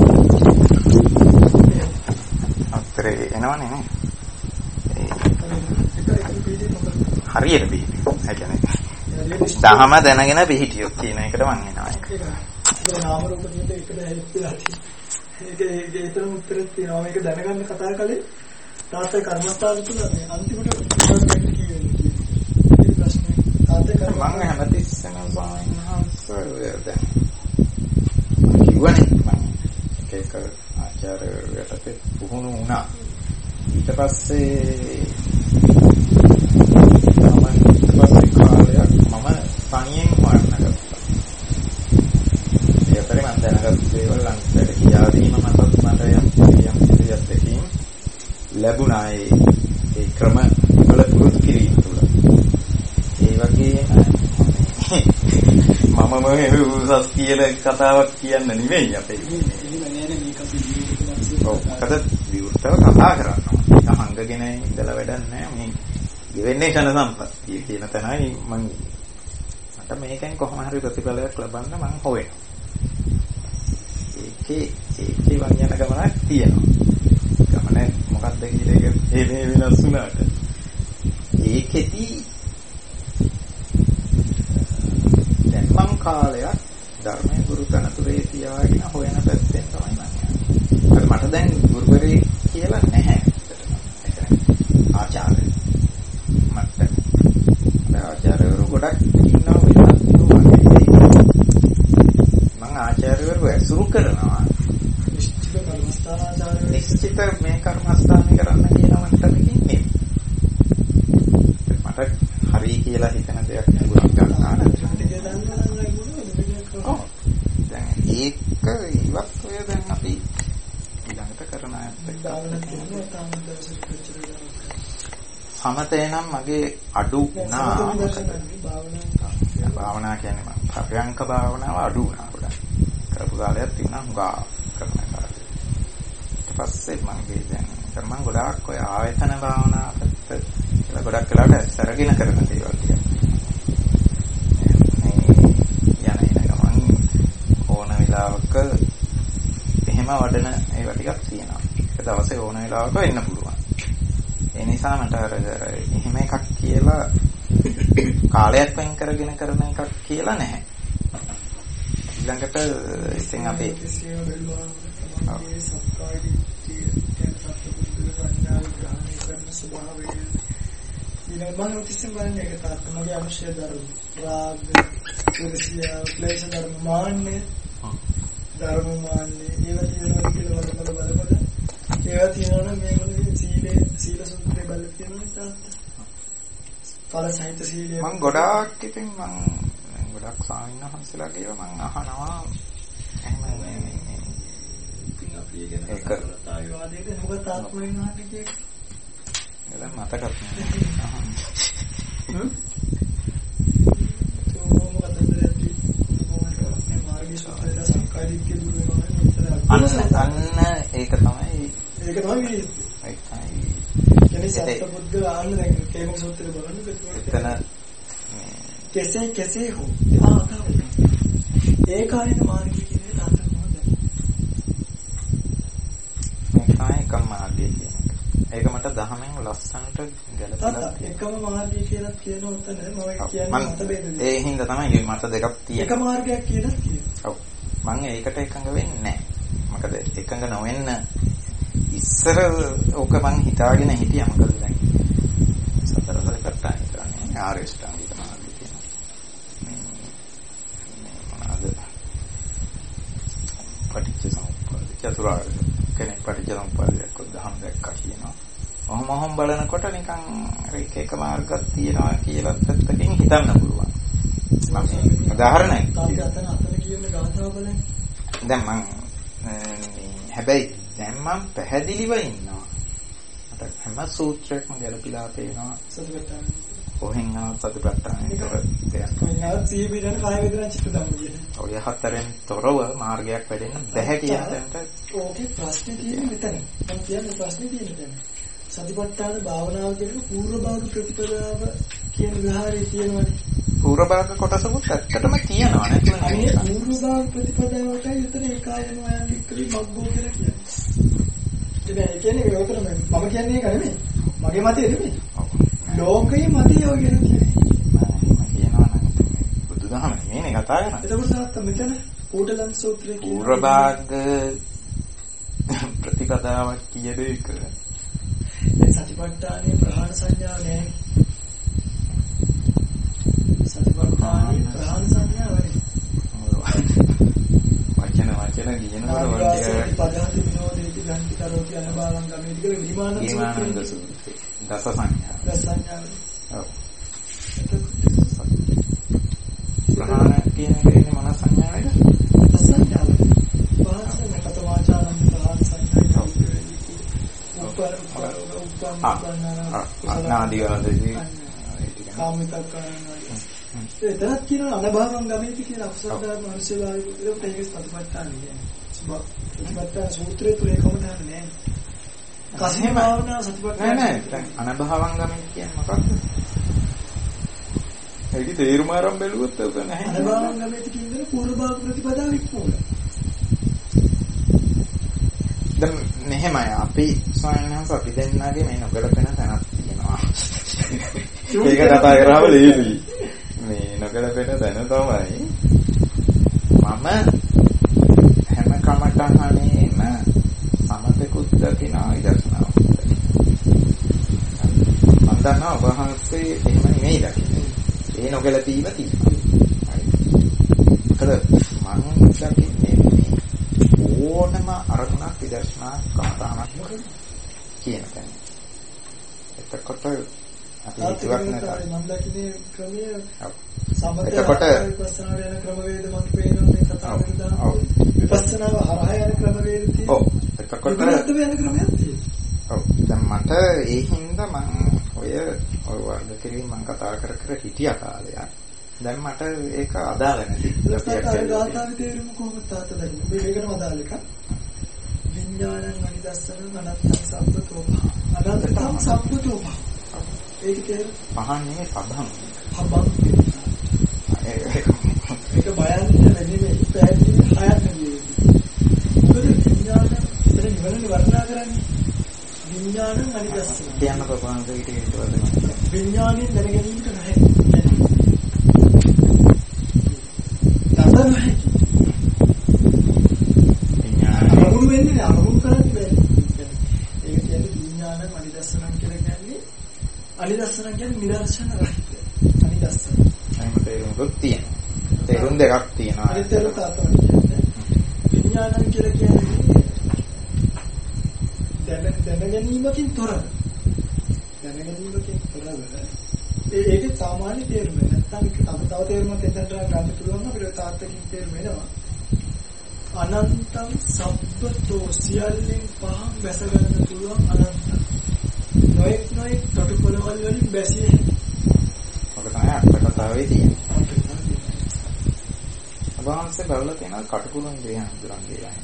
Speaker 2: වෙන්නේ හතරේ එනවනේ නේ හරියට පිටියෝ ඒ කියන්නේ දහම දැනගෙන පිටියෝ කියන එකට මම එනවා ඒක ඒක නාම රූප දෙක එකට හැදිලා ඒක ඒතරම් උත්තරයක් තියෙනවා මේක දැනගන්න කතා කළේ තාත්තේ කර්මස්ථාන තුල මේ අන්තිමට උත්තරයක් කියන්නේ මේ ප්‍රශ්නේ තාත්තේ කර්ම මම හැමතිස්සෙම සායනහංශය දැන් කිව්වනේ මම ඒක ආචාර්යයට පුහුණු වුණා ඊට පස්සේ මම ඊට පස්සේ කාලයක් මම තනියෙන් වඩන්න ගත්තා ඒතරේ මම දැනගත්ත දේවල් අන්තිමට කියා දීම මතත් මට යම් යම් දෙයක් දෙකකින් ලැබුණා ඒ ඒ ක්‍රම වල පුරුදු කිරීම තුළ ඒ වගේම මම මේ උසස් කියලා කතාවක් කියන්න නෙවෙයි අපේ ඔව් මොකද විවෘතව කතා කරනවා අහංගගෙන ඉඳලා වැඩක් නැහැ මේ ගෙවෙන්නේ ක්ෂණ සම්පත්තිය කියන තැනයි මම මට මේකෙන් කොහොම හරි ප්‍රතිඵලයක් ලබන්න මම හොයනවා ඒකේ ඒකේ වන් යන ගමනක් තියෙනවා. ගමන මොකක්ද කියන එක ඒ මේ වෙනස් වුණාට ඒකෙදි දැන් මං කාලයක් ධර්මයේ ගුරු තනතුරේ තියාගෙන හොයන පැත්තෙන් තමයි මම යන්නේ. මට දැන් ගුරුවරයෙක් කියලා නැහැ. ආචාර්ය මට ආචාර්යවරු ගොඩක් ඉන්නවා වෙනස් මම ආචාර්යවරු ඇසුරු කරනවා නිශ්චිත කර්මස්ථානාචාර්ය නිශ්චිත මේ කර්මස්ථානේ කරන්න කියනවා මට ඉන්නේ මට හරි කියලා හිතන දෙයක් නුඹක් ගන්නවා ඔව් දැන් ඒක ඉවත් ඔය දැන් අපි ඊළඟට කරන සමතේ නම් මගේ අඩු වුණා භාවනා කියන්නේ මම පරයන්ක භාවනාව අඩු වුණා ගොඩක් කරපු කරපු කාලයක් තිබුණා හුඟා කරන කාලේ. ඊට පස්සේ මම දැන් මම ගොඩාක් ඔය ආයතන භාවනා පැත්ත කියලා ගොඩක් වෙලාවට සැරගෙන කරන දේවල් ටික. මේ යන එන ගමන් ඕන වෙලාවක එහෙම වඩන ඒවා ටිකක් තියෙනවා. ඒක දවසේ ඕන වෙලාවක වෙන්න පුළුවන්. ඒ නිසා මට අර එහෙම එකක් කියලා කාලයක් වෙන් කරගෙන කරන එකක් කියලා නැහැ. ඊළඟට ඉතින් අපි
Speaker 1: සියව බැලුවා මේ සත්කාරී කියන සත්පුරුෂ සංඥාව ග්‍රහණය කරන ස්වභාවය ඊළඟ මම උත්සන්න වන්නේ ඒක තාත්තමගේ අවශ්‍ය ධර්ම රාග කුරුසිය ක්ලේශ ධර්ම මාන්නේ ධර්ම මාන්නේ ඒවා තියෙනවා කියලා වල බල බල ඒවා තියෙනවා මේ මොනේ සීලේ සීල සුත්‍රේ බල තියෙනවා තාත්තා පල සහිත සීලය
Speaker 2: මම ගොඩාක් ඉතින් මම ගොඩක් ස්වාමීන් වහන්සේලා කියනවා මම අහනවා එහෙම මේ මේ
Speaker 1: ඉතින් අපි ඒක නතරතාවය වාදයේද මොකද තාත්මෙන් අහන්නේ කියන්නේ
Speaker 2: එළ මතකත් නෑ
Speaker 1: හ්ම් તો මොකද දෙන්නේ මොකද මේ මාර්ගී සත්‍යය සංකාරිකේ දුර වෙනවා
Speaker 2: අන්න අන්න ඒක තමයි
Speaker 1: ඒක තමයි
Speaker 2: ඒකයි
Speaker 1: කියන්නේ සත්පුද්ගල ආන්න දැන් කේමක සූත්‍රය බලන්න
Speaker 2: එතන
Speaker 1: කෙසේ කෙසේ හෝ ආ තමයි ඒකායන මාර්ගය කියන්නේ තාත්තම මොකද
Speaker 2: ඒකයි එකම මාර්ගය කියන්නේ ඒක මට දහමෙන් ලස්සනට ගැලපෙලා
Speaker 1: එකම මාර්ගය කියලා කියන උතන මම කියන්නේ මත බෙදෙන්නේ
Speaker 2: ඒ හින්දා තමයි මත දෙකක් තියෙන්නේ
Speaker 1: එක මාර්ගයක් කියලා කියනවා
Speaker 2: ඔව් මම ඒකට එකඟ වෙන්නේ නැහැ මොකද එකඟ නොවෙන්න ඉස්සර ඕක මං හිතාගෙන හිටියා මොකද දැන් සතර සතිපට්ඨාන කරන්නේ ආර්ය ශ්‍රාන්තික මාර්ගය කියනවා මේ මොනවාද පටිච්චසමුප්පාද චතුරාර්ය කෙනෙක් පටිච්චසමුප්පාදයක් දහම් දැක්කා කියනවා ඔහොම ඔහොම බලනකොට නිකන් එක එක මාර්ගයක් තියෙනවා කියලා පැත්තකින් හිතන්න පුළුවන් මම උදාහරණයක්
Speaker 1: තාපි අතන අතන කියන ගාථාව බලන්න
Speaker 2: දැන් මං හැබැයි දැන් මම පැහැදිලිව ඉන්නවා. මට හැම සූත්‍රයක්ම ගැලපීලා පේනවා
Speaker 1: සතිපට්ඨාන.
Speaker 2: කොහෙන් ආව සතිපට්ඨාන එක දෙයක්.
Speaker 1: කොහෙන්වත් සිහි පිටන කාය වේදනා චිත්ත ධම්ම කියන.
Speaker 2: ඔය හතරෙන් තොරව මාර්ගයක් වැඩෙන්න බැහැ කියන තැනට
Speaker 1: ඕකේ ප්‍රශ්නේ තියෙන්නේ මෙතන. මම කියන්නේ ප්‍රශ්නේ තියෙන්නේ මෙතන. සතිපට්ඨාන භාවනාව කියන පූර්ව භාග ප්‍රතිපදාව කියන විහාරයේ තියෙනවනේ.
Speaker 2: පූර්ව භාග කොටසකුත් ඇත්තටම තියෙනවා නේද?
Speaker 1: අනේ පූර්ව භාග ප්‍රතිපදාවටයි විතර ඒකායන වයන් වික්‍රී මග්ගෝ කියලා කියන්නේ. ඒ කියන්නේ ඒක තමයි මම කියන්නේ ඒක නෙමෙයි. මගේ මතය නෙමෙයි. ලෝකයේ මතය ඔය කියන කියන්නේ.
Speaker 2: මම කියනවා නම් බුදුදහම නෙමෙයි කතා කරන්නේ.
Speaker 1: එතකොට සාත්ත මෙතන කෝටලන් සූත්‍රයේ කියන
Speaker 2: පූර්ව භාග ප්‍රතිපදාවක් කියන එක
Speaker 1: සතිපට්ඨානයේ ප්‍රහාණ සංඥාව නෑ. සතිපට්ඨානයේ ප්‍රහාණ සංඥාව නෑ.
Speaker 2: වචන වචන කියනකොට වචන
Speaker 1: පදාති විනෝදේති ගන්ති කරෝති අනබාලං ගමේති කියලා විමානන්
Speaker 2: සූත්‍රයේ දස සංඥා.
Speaker 1: දස සංඥා.
Speaker 2: ඔව්. ප්‍රහාණ කියන එකේ මොන සංඥාවද?
Speaker 1: දස සංඥාව. වාසන කත වාචානම් ප්‍රහාණ සංඥා. උපර උපර
Speaker 2: නාදිවාදදී
Speaker 1: කාමික කරනවා. එතනත් කියනවා අනභවං ගමේති කියලා අකුසල ධර්ම මනුෂ්‍යභාවය ඒක ඒක සතිපට්ඨාන කියන්නේ. සතිපට්ඨාන සූත්‍රයේ තුල ඒකම නැහැ. කසින භාවනා සතිපට්ඨාන
Speaker 2: නෑ නෑ අනභවං ගමේති කියන්නේ මොකක්ද? ඒකේ තේරුම ආරම්භ බැලුවොත් ඒක නැහැ.
Speaker 1: අනභවං ගමේති කියන්නේ පූර්ව භාග ප්‍රතිපදාව ඉක්මවල.
Speaker 2: දැන් මෙහෙමයි අපි ස්වාමීන් වහන්සේ අපි දෙන්නාගේ මේ නොගැලපෙන තැනක් තියෙනවා. ඒක කතා කරාම ලේසියි. මේ නොගැලපෙන තැන තමයි මම හැම කමටහනේම සමතකුත් දකින ආයතනාව. මම දන්නවා ඔබ වහන්සේ එහෙම නෙමෙයි දකින්නේ. ඒ නොගැලපීම තියෙනවා. හරි. ඒකද මම දකින්නේ ඕනම අරමුණක් විදර්ශනා කමටහනක් කියන තැන. එතකොට අපි හිතුවක් නැත
Speaker 1: මම දකින්නේ ක්‍රමයේ
Speaker 2: සමතය
Speaker 1: එතකොට විපස්සනාට යන ක්‍රමවේද මත පේනවා මේ කතා කරලා විපස්සනාව හරහා යන ක්‍රමවේද තියෙනවා.
Speaker 2: ඔව් එතකොට
Speaker 1: විපස්සනාව යන ක්‍රමයක් තියෙනවා.
Speaker 2: ඔව් දැන් මට ඒ හින්දා මම ඔය ඔය වර්ග කිරීම මම කතා කර කර හිටියා කාලයක්. දැන් මට ඒක අදාළ නැති.
Speaker 1: අපි ගාථාවේ තේරුම කොහොමද තාත්තා දැන් මේ මේකටම අදාළ එකක්. විඥානං අනිදස්සන අනත්තං සබ්බතෝ අනත්තං සබ්බතෝ ඒක තේරුම
Speaker 2: පහන් නෙමෙයි පබං.
Speaker 1: පබං ඒක බයන්නේ නෙමෙයි පැහැදිලි හයක් නෙමෙයි. මොකද විඥාන එතන නිවන වර්ණනා කරන්නේ විඥානං අනිදස්සන
Speaker 2: කියන්න කොහොමද ඊට ඊට වදන
Speaker 1: විඥානයෙන් දැනගැනීමට නැහැ. දත නැහැ. අරමුණු වෙන්නේ අරමුණු කරන්නේ බෑ. ඒක කියන්නේ විඥානං අනිදස්සනං කියලා කියන්නේ අනිදස්සනං කියන්නේ නිදර්ශන රහිත. අනිදස්සන.
Speaker 2: එහෙම තේරුම්කුත් තියෙනවා. තේරුම් දෙකක් තියෙනවා.
Speaker 1: අනිත් තේරුම තාත්තම කියන්නේ විඥානං කියලා කියන්නේ දැන දැනගැනීමකින් තොරව. දැනගැනීමකින් තොරව. ඒ ඒකේ සාමාන්‍ය තේරුම නැත්නම් තව තව තේරුමක් එතනට ගන්න පුළුවන් අපිට තාත්තකින් තේරුම එනවා. අනන්තං සබ්බතෝ සියල්ලෙන් පහන් බැස ගන්න පුළුවන් අනන්ත. නොඑක් නොඑක් තොටුපළවල් වලින් බැසිය හැකියි.
Speaker 2: ඔක තමයි අට කතාවේ තියෙන්නේ. අභාංශේ බලලා තියෙනවා කටුකුරුන් දේ හඳුරන්නේ නැහැ.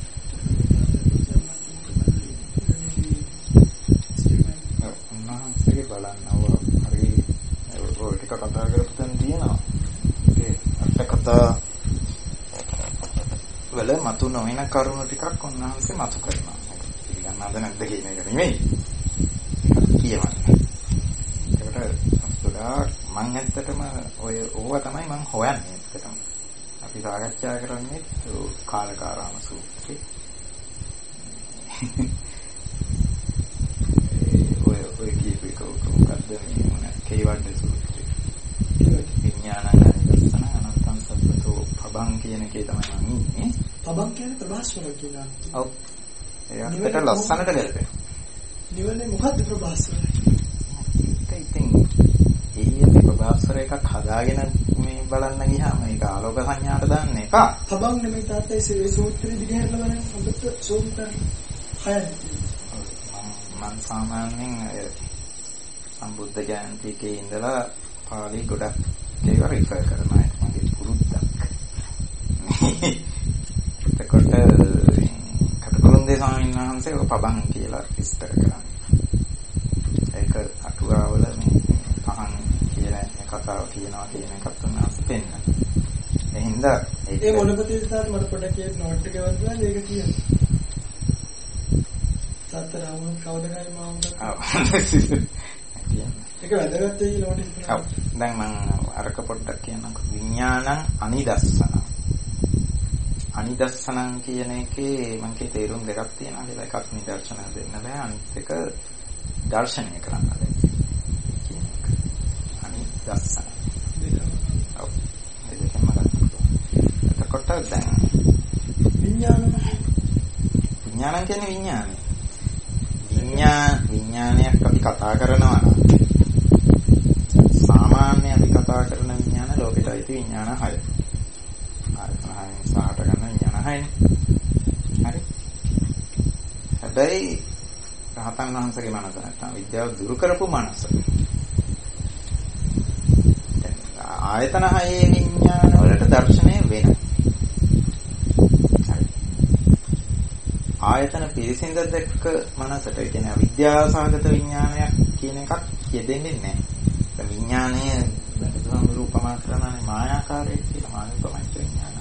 Speaker 2: උන්වහන්සේගේ බලන්නව හරි ඔය ටික කතා කරපු තැන තියෙනවා. ඒ අට කතා වල මතු නොවන කරුණු ටිකක් උන්වහන්සේ මතු කරනවා. පිළිගන්නවද නැද්ද කියන එක නෙමෙයි. කියවන්නේ. ඒකට ගොඩාක් මම ඇත්තටම ඔය ඕවා තමයි මම හොයන්නේ ඇත්තටම. අපි සාකච්ඡා කරන්නේ කාලකාරාම සූත්‍රය. ඔය ඔය කියපු එක මොකද්ද මේ මොන කේවඩ සූත්‍රය. විඥානං අනිදස්සන අනත්තං සබ්බතෝ පබං කියන එකේ තමයි මම ඉන්නේ.
Speaker 1: පබං කියන්නේ ප්‍රභාස්වර කියලා.
Speaker 2: ඔව්. ඒකට ලස්සනට ගැලපෙනවා.
Speaker 1: නිවනේ මොකද්ද ප්‍රභාස්වර?
Speaker 2: ඒක ඉතින් ඊයේ ප්‍රභාස්වර එකක් හදාගෙන මේ බලන්න ගියාම ඒක ආලෝක සංඥාට දාන්න එක.
Speaker 1: පබං නෙමෙයි තාත්තයි ඒ සූත්‍රෙ දිගහැරලා බලන්න හොඳට සූත්‍ර හයයි.
Speaker 2: මම සාමාන්‍යයෙන් සම්බුද්ධ ජයන්තිකේ ඉඳලා පාලි ගොඩක් ඒවා රිෆර් කරනවා. ඒක මගේ පුරුද්දක්. එතකොට කටුකුරුන්දේ ස්වාමීන් වහන්සේ ඔය පබං කියලා විස්තර කරන්නේ. ඒක අටුවාවල මේ පහන් කියලා කතාව කියනවා කියන එකත් උන්වහන්සේ පෙන්නනවා. ඒ හින්දා
Speaker 1: ඒ මොන ප්‍රතිස්ථාන මට පොඩ්ඩක් ඒ නෝට් එක වදිනවා මේක කියන්න. සතරම කවුදගයි මාමුද? ආ. ඒක වැදගත් වෙයි නෝටිස් එක.
Speaker 2: ඔව්. දැන් මම අරක පොඩ්ඩක් කියන්නම්කෝ. විඥානං අනිදස්සන. අනිදස්සනං කියන එකේ මම කී තේරුම් දෙකක් තියෙනවා. ඒක එකක් නිදර්ශන දෙන්න බෑ. අනිත් එක දර්ශනය කරන්න බෑ. කියන එක. අනිදස්සන. ඔව්. ඒක දෙකම ගන්න. එතකොට දැන්
Speaker 1: විඥානං
Speaker 2: විඥානං කියන්නේ විඥානය. විඥාන විඥානයක් අපි කතා කරනවා නම් සාමාන්‍ය අපි කතා කරන විඥාන ලෝකෙට අයිති විඥාන හය. ආයතන හයෙන් සහට ගන්න විඥාන හයනේ. හරි. හැබැයි රහතන් වහන්සේගේ මනස නැත්නම් විද්‍යාව දුරු කරපු මනස. ආයතන හයේ විඥාන වලට දර්ශනය වෙනවා. ආයතන පිරිසිඳ දැක්ක මනසට කියන්නේ අවිද්‍යාසහගත විඥානයක් කියන එකක් යෙදෙන්නේ නැහැ. ඒ විඥානය බඳුම රූපමා කරනනේ මායාකාරයේ කියලා මානසික විඥාන.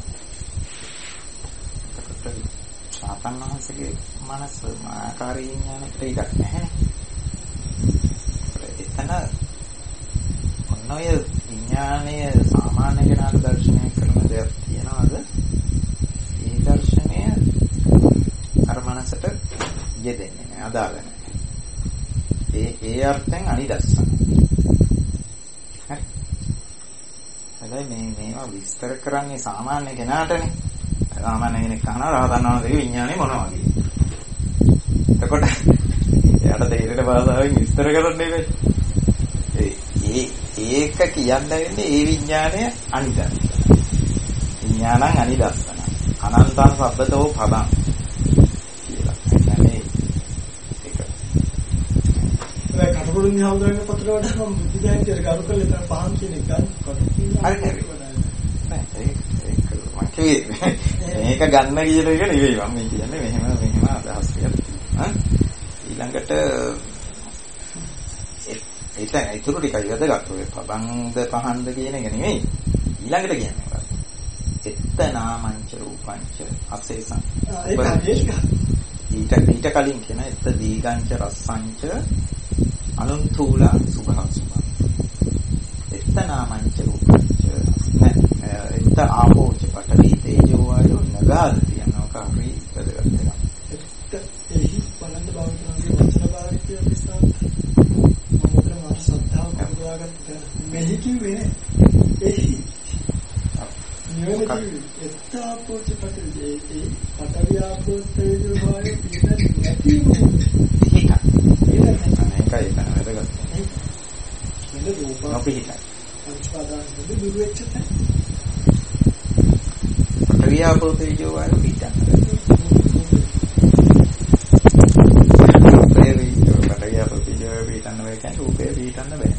Speaker 2: ඒකට සාපන්නහසගේ මනස මායාකාරී විඥානයකට ඉඩක් නැහැ. එතන මොනෝය විඥානය සාමාන්‍ය කෙනාට දර්ශනය කරන දෙයක් තියනවාද? ඒ දර්ශනය අර මනසට යෙදෙන්නේ නැහැ, අදාළ නැහැ. ඒ ඒ අර්ථයෙන් අනිදස්සන. හරි. හැබැයි මේ මේවා විස්තර කරන්නේ සාමාන්‍ය කෙනාටනේ. සාමාන්‍ය කෙනෙක් අහනවා රහතන් වහන්සේගේ විඥානේ මොනවා වගේ. එතකොට එයාට තේරෙන භාෂාවෙන් විස්තර කරන්න බැහැ. ඒ ඒක කියන්නේ ඒ විඥානය අනිදස්සන. විඥානං අනිදස්සන. අනන්තං සබ්බතෝ පබං.
Speaker 1: කටුකුරුන් හවුදරගේ පොතට වඩා මම බුද්ධ ජයන්තියට ගරු කරලා ඉතින් පහන් කියන එක ගන්න කටුකුරුන්
Speaker 2: හරි හරි නෑ ඒක ඒක මම කිව්වේ මේක ගන්න කියන එක නෙවෙයි මම කියන්නේ මෙහෙම මෙහෙම අදහස් කියලා ඊළඟට ඒක ඒතුරු ටිකයි වැදගත් ඔය පබන්ද පහන්ද කියන එක නෙවෙයි ඊළඟට කියන්නේ එත්තනාමංච රූපංච අසේසං ඊට ඊට කලින් කියන එත්ත දීගංච රස්සංච අනුන්තුලා සුභාසුභ එත්තනාමංච රූපංච එත්ත ආපෝච පඨවි තේජෝ වායෝ නගාදති යනක හරි වැදගත් වෙනවා
Speaker 1: එත්ත එහි බලන්න බවතුන්ගේ වචන භාවිතය නිසා මොකද මාර සද්ධාව කවදාගත්ත මෙහි කිව්වේ එහි නියමයි එත්ත ආපෝච පඨවි ඒ පඨවි ආපෝච තේජෝ වායෝ පිට නැති
Speaker 2: හිත මේකයි තමයි වැදගත්
Speaker 1: මෙන්න රූප
Speaker 2: අපි හිතයි
Speaker 1: පංචපාදාන දෙක දුරු වෙච්ච තැන
Speaker 2: පඨවි ආපෝ තේජෝ වායෝ පිට රූපේ විචෝ පඨවි ආපෝ තේජෝ පිටන්න බෑ කියන්නේ රූපේ පිටන්න බෑ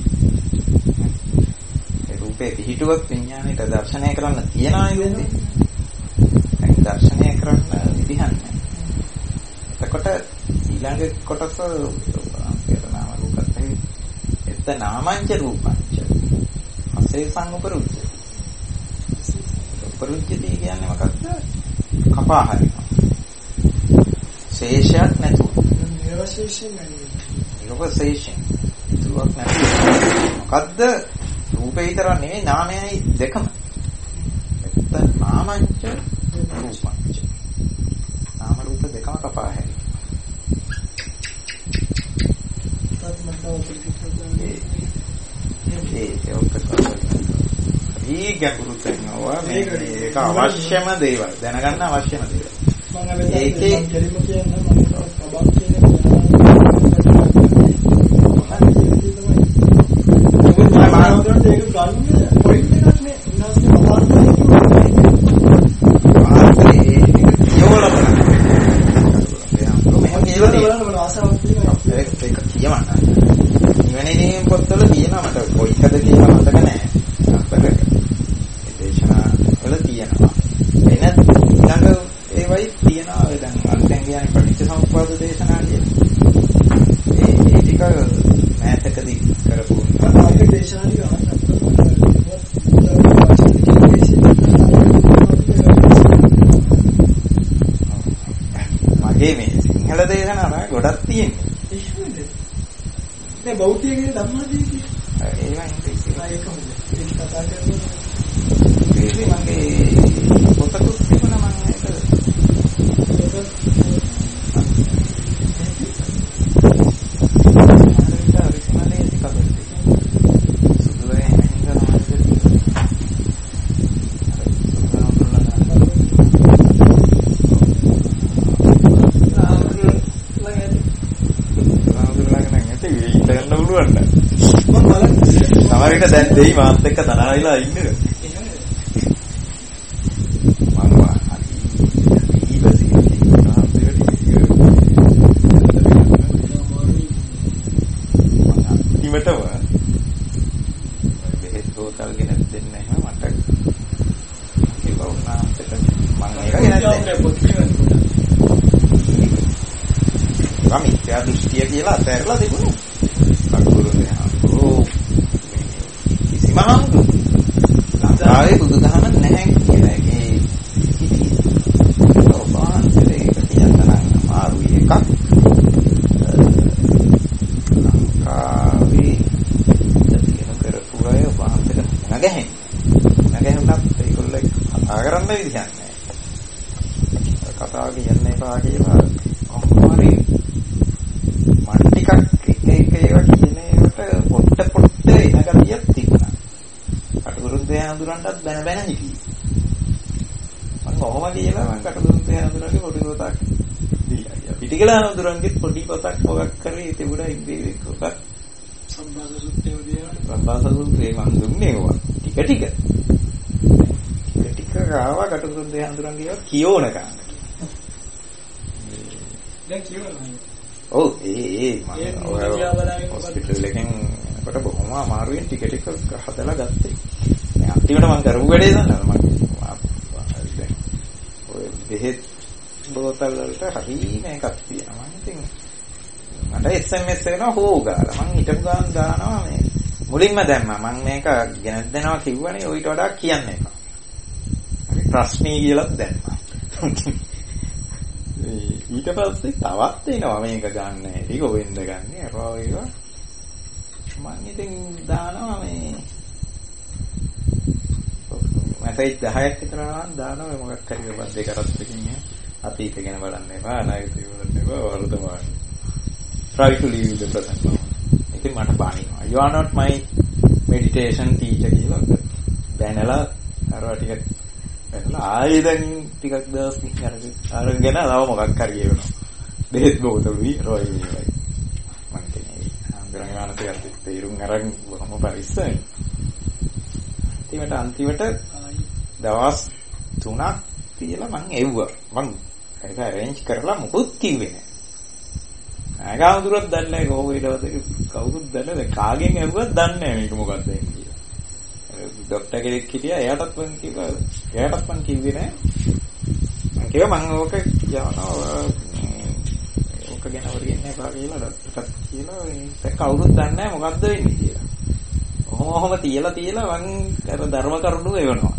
Speaker 2: ඒ රූපේ පිහිටුවක් විඥාණයට දර්ශනය කරන්න තියනා යන්නේ ඒක දර්ශනය කරන්න විදිහක් නැහැ එතකොට ඊළඟ කොටස අපේරනාම රූපත් එත්ත නාමංච රූපංච අසේසං උපරුච්ච උපරුච්චති කියන්නේ මොකක්ද කපා හරිනවා ශේෂයක් නැතුව
Speaker 1: නිර්වශේෂයෙන් නෙවෙයි
Speaker 2: නිර්වශේෂයෙන් දුවක් නැතුව මොකද්ද රූපේ විතර නෙවෙයි නාමයයි දෙකම එත්ත නාමංච රූපංච නාම රූප දෙකම කපා හැරි ඒ ඒ ඒ ගැඹුරු තැනවා මේක අවශ්‍යම දේවල් දැනගන්න අවශ්‍යම දේවල්
Speaker 1: මම
Speaker 2: ඒකේ
Speaker 1: කෙලිම කියන්නේ මම කබක් කියන මානවදන්ට ඒක ගන්න පොයින්ට් එකක් නේ ඉන්නස්සේ පවාර්ථය
Speaker 2: ආතේ යෝල බලන්න
Speaker 1: ආසාවක් තියෙනවා
Speaker 2: ඒක ඒක කියවන්න නිවැරදි පොත්වල තියෙනවා මට කොයිකද කියලා මතක නැහැ අපතක ඒ දේශනා වල තියෙනවා එන ඊළඟ ඒවයි තියෙනවා ඒ දැන් අන්තෙන් කියන්නේ පටිච්චසමුප්පාද දේශනා කියන්නේ ඒ ඒ ටික මෑතකදී කරපු
Speaker 1: ආයත දේශනා ටික
Speaker 2: මගේ මේ සිංහල දේශනා නෑ ගොඩක් තියෙන්නේ
Speaker 1: මේ බෞද්ධයේ ධර්මාදී කියන්නේ
Speaker 2: ඒවා ඉංග්‍රීසි
Speaker 1: ඒකම ඒක කතා කරනවා
Speaker 2: ඉතින් මගේ පොතකුත් තිබුණා මම ඒක දැන් දෙයි මාත් එක්ක තරහයිලා ඉන්නේ. මම ඉමතව බෙහෙත් බෝතල් ගෙන දෙන්නේ නැහැ මට. ඒක වුණාට මම ඒක ගෙනත් මම ඉතියා දෘෂ්ටිය කියලා අතහැරලා තිබුණා. කටුරුනේ හම්බෝ මහාමුදු ලංකාවේ බුදුදහම නැහැ කියලා ඒකේ ඔබාන්තරේ කියන්න අමාරුයි එකක් ලංකාවේ දෙයක් කරපු අය ඔබාන්තර නැගහෙන් නැගහෙන්නත් ඒගොල්ලෝ කතා කරන්න විදිහක් නැහැ කතාව කියන්න එපා කියලා අම්මාරි මන් ටිකක් එක එක ඒවා කියන ඒවට පොට්ට පොට්ට එන ගතියක් තිබුණා කටුරුන්තේ හඳුරන්නත් බැන බැන හිටියේ. මම කොහොම කියලා මම කටුරුන්තේ හඳුරන්නේ පොඩි පොතක් දීලා. පිටිකලා හඳුරන්නේ පොඩි පොතක් මොකක් කරේ තිබුණා ඉංග්‍රීසි පොතක්.
Speaker 1: සම්බාධ සුත්තේ වදියා.
Speaker 2: සම්බාධ සුත්තේ මම දුන්නේ ඒවා. ටික ටික. ටික ටික ගාවා කටුරුන්තේ හඳුරන්නේ කියෝන කාණ්ඩ.
Speaker 1: දැන් කියවනවා.
Speaker 2: ඔව් ඒ ඒ මම හොස්පිටල් එකෙන් එනකොට බොහොම අමාරුවෙන් ටිකට් එක හදලා ගත්තේ. මේ අන්තිමට මම කරපු වැඩේ දන්නවද මම ඔය බෙහෙත් බෝතල් වලට හරි මේකක් තියෙනවා. මම ඉතින් මට එස් එම් එස් එකනවා හොගාලා මම හිටපු ගාන දානවා මේ මුලින්ම දැම්මා මම මේක ගෙනත් දෙනවා කිව්වනේ ඔයිට වඩා කියන්නේ එක. හරි ප්‍රශ්නේ කියලාත් දැම්මා. ඊට පස්සේ තවත් එනවා මේක ගන්න හැටි කොහෙන්ද ගන්නෙ අරවා ඒවා මම ඉතින් දානවා මේ මැසේජ් දහයක් විතර දානවා මොකක් හරි බද්දේ කරත්තකින් අතීත ගැන බලන්න එපා අනාගතය බලන්න එපා වර්තමාන try to live the present moment. ඉතින් මට බානිනවා you are not my meditation teacher කියලා දැනලා අරවා ටික දැනලා ආයෙ දැන් ටිකක් දවස් කිහිපයක් අරගෙන තව මොකක් හරි කියනවා බෙහෙත් බෝතලුයි රොයි වේවයි මම කියන්නේ අන්දරන් ආනතේ තීරුම් අරන් බොහොම පරිස්සමෙන් ඊට අන්තිමට දවස් තුනක් තියලා මං එව්වා මං ඒක arrange කරලා මොකුත් කිව්වේ නෑ ආගාවුරුත් දන්නේ නැහැ කොහොමද කවුරුත් දන්නේ නැහැ කාගෙන් ඇහුවත් දන්නේ නැහැ මේක මොකක්ද කියලා. ડોක්ටර් කෙනෙක් හිටියා එයාටත් මං කිව්වා එයාටත් මං කිව්වේ නැහැ. මං කිව්වා මං ඕක යවනවා ඕක ගැන වරින්නේ නැහැ කියලා ડોක්ටර්ට කියලා ඒක කවුරුත් දන්නේ නැහැ මොකද්ද වෙන්නේ කියලා. ඔහොම ඔහොම තියලා තියලා මං අර ධර්ම කරුණු එවනවා.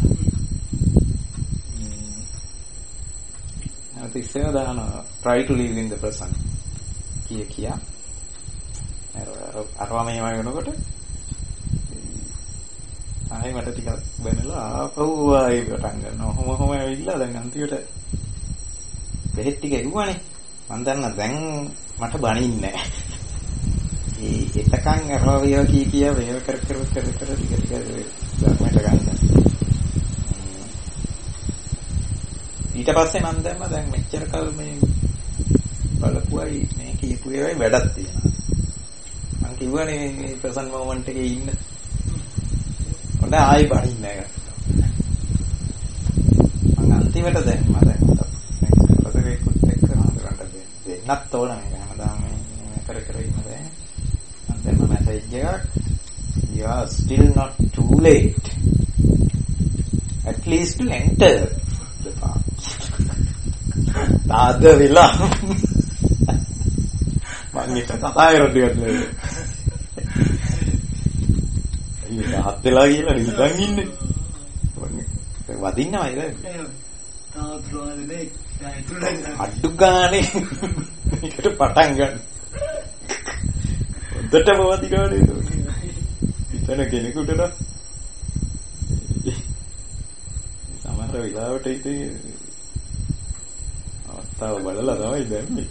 Speaker 2: අත ඉස්සෙල්ලා දානවා try to live in the present. කිය කියා අර අරවා මේවා වෙනකොට ආයෙ මට ටිකක් බැනලා ආපහු ආයෙ පටන් ගන්නවා. ඔහොම ඔහොම ඇවිල්ලා දැන් අන්තිමට බෙහෙත් ටික එව්වනේ. මම දන්නා දැන් මට බනින්නේ නැහැ. ඒ එතකන් අරවා වේවා කී කියා වේව කර කර කර කර ටික ටික ධර්මයට ගන්න. ඊට පස්සේ මම දැම්මා දැන් මෙච්චර කල් මේ බලපුවයි මේ කියපු ඒවායි වැඩක් තියෙනවා. මම කිව්වනේ මේ ප්‍රසන් මොමන්ට් එකේ ඉන්න. හොඳ ආයි බහින්න නැහැ. මම අන්තිමට දැන් මම දැන් පොතේකුත් එක්ක හඳුනන්න දෙන්නත් ඕන මේක හැමදාම මේ කර කර ඉන්න බෑ. මම දැන් මැසේජ් එකක් you are still not too late at least to enter the path. තාද විලා මම එක කතා කරද්දිවත් නේ. අයියෝ තාත් වෙලා කියලා නිකන් ඉන්නේ. වදින්නවයි නේද? තාත් රෝනේ අඩු ගානේ මේකට පටන් ගන්න. හොඳටම වදිනවනේ ඒක. ඉතන කෙනෙකුට නම් සමහර වෙලාවට ඉතින් අවස්ථාව බලලා තමයි දැම්මේ.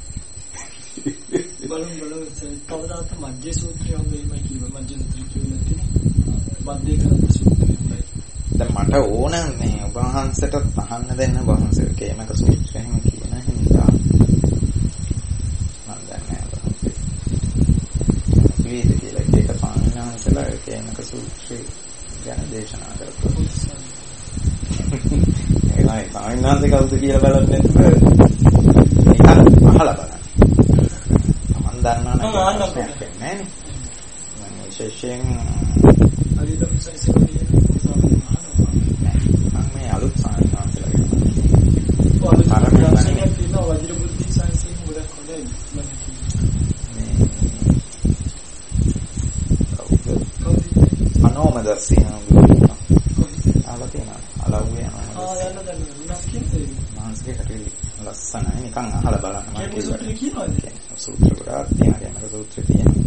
Speaker 2: බලමු බලමු කවදාවත් මජ්ජේ සූත්‍රය හොඳයිමයි කිව්වා මජ්ජේ සූත්‍රය කියන්නේ බද්දේ කරන සූත්‍රයයි. දැන් මට ඕන මේ ඔබ වහන්සේට අහන්න දෙන්න වහන්සේ කේමක සූත්‍රයෙන් කියන හින්දා මම දන්නේ නැහැ. විවිධ කියලා එක පාණාන්සලා කේමක සූත්‍රය ගැන දේශනා කරපුවා. ඒයි පාණාන්සේ කවුද කියලා බලන්නේ නැත්නම් නිකන් අහලා බලන්න. දන්නා නැහැ නේද? මම විශේෂයෙන් අරිදම් සයිසිකේ මම මේ අලුත් සාහිත්‍යයක් කියනවා. ඔය අලුත් සාහිත්‍යයක් තියෙනවා වජිර බුද්ධි සයිසිකේ ගොඩක් හොඳයි. මේ අනෝමදර්ශී නෝගුණා. ආලා තියෙනවා. අලව්වේ යනවා. ආ යන්න දැන් උනස් කියන්නේ මානසික හැටි ලස්සනයි නිකන් අහලා බලන්න මම කියනවා. සූත්‍ර ගොඩාක් තියෙනවා යන සූත්‍රය තියෙනවා.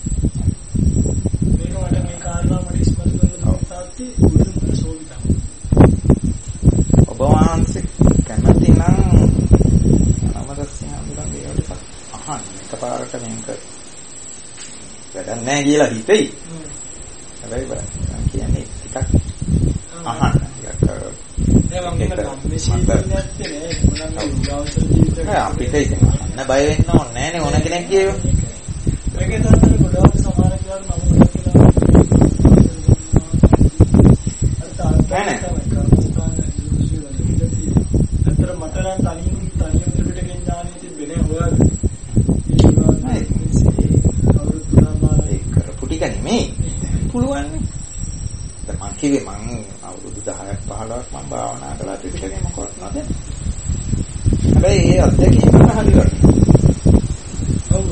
Speaker 2: මේක මට මේ කාරණා මට ඉස්මතු කරලා තාත්ති උඩුම සෝවිතා. ඔබ වහන්සේ කැමති නම් අනවදස්සිය අඳුරන් ඒවට අහන්න එකපාරට මේක වැඩක් නැහැ කියලා හිතෙයි. හැබැයි මම කියන්නේ ටිකක් අහන්න ටිකක් ඒ මම කියනවා මේ ශීලයක් නැත්තේ නෑ මොනවා උදාවසර ජීවිතේ අපිට ඉතින් අහන්න බය වෙන්න ඕනේ නෑනේ ඕන කෙනෙක් කියව. මේකේ තමයි ගොඩාක් සමහර කියලා මම කියලා අර තාත්තට අතර මට නම් තනියම තනියම පිටකෙන් ඥානෙ තිබෙන්නේ හොයාගන්න. නෙමෙයි. පුළුවන් නේ. දැන් මං කිව්වේ මං අවුරුදු දහයක් පහළොවක් මං භාවනා කළා ත්‍රිපිටකේ මොකවත් නැද. හැබැයි ඒ අත්දැකීම හරි වටිනවා. ඔව්.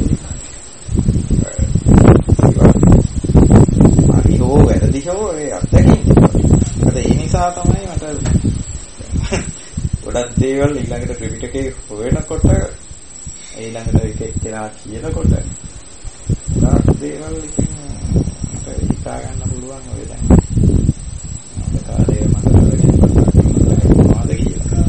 Speaker 2: හරි හෝ වැරදි හෝ ඒ අත්දැකීම. ඒ නිසා තමයි මට ගොඩක් දේවල් ඊළඟට ත්‍රිපිටකේ හොයනකොට ඊළඟට එක එක්කෙනා කියනකොට ගොඩක් දේවල් ඉතින් මට හිතා ගන්න පුළුවන් ඔය දැන් අද කාලේ මට මොනවද කියලා.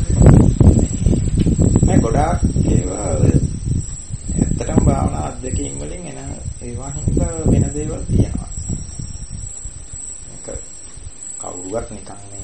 Speaker 2: මේ ගොඩක් ඒවා ඇත්තටම භාවනා අධ්‍යක්ීම් වලින් එන ඒවා හින්දා වෙන දේවල් තියෙනවා. ඒක කවුරුවත් නිකන් මේ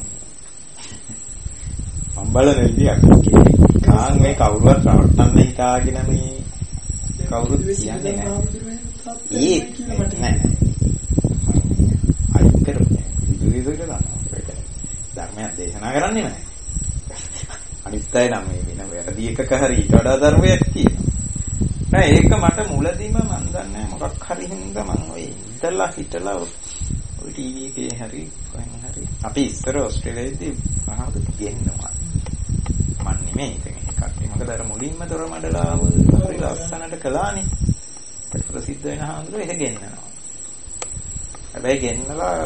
Speaker 2: මම බලන විදියක් කාන් මේ කවුරුවත් රවට්ටන්න හිතාගෙන මේ කවුරුත් කියන්නේ නැහැ. ඒ නෑ. අයින් කරන්නේ. විදුලියකට ගන්නවා. ධර්මයක් දේශනා කරන්නේ නැහැ. අනිත් අය නම් මේ වෙන වැරදි එකක හරි ඊට වඩා ධර්මයක් තියෙනවා. නෑ ඒක මට මුලදීම මම දන්නේ මොකක් හරි හින්දා මම ඔය ඉඳලා හිටලා ඔය ටීවී එකේ හරි කොහෙන් හරි අපි ඉස්සර ඕස්ට්‍රේලියාවේදී අහකට ගෙන්නවා. මන් නෙමෙයි ඉතින් එකක් මොකද අර මුලින්ම දොර මඩලා හරි ලස්සනට කළානේ. ඒක ප්‍රසිද්ධ වෙන හාමුදුරුවෝ එහෙ ගෙන්නනවා. හැබැයි ගෙන්නලා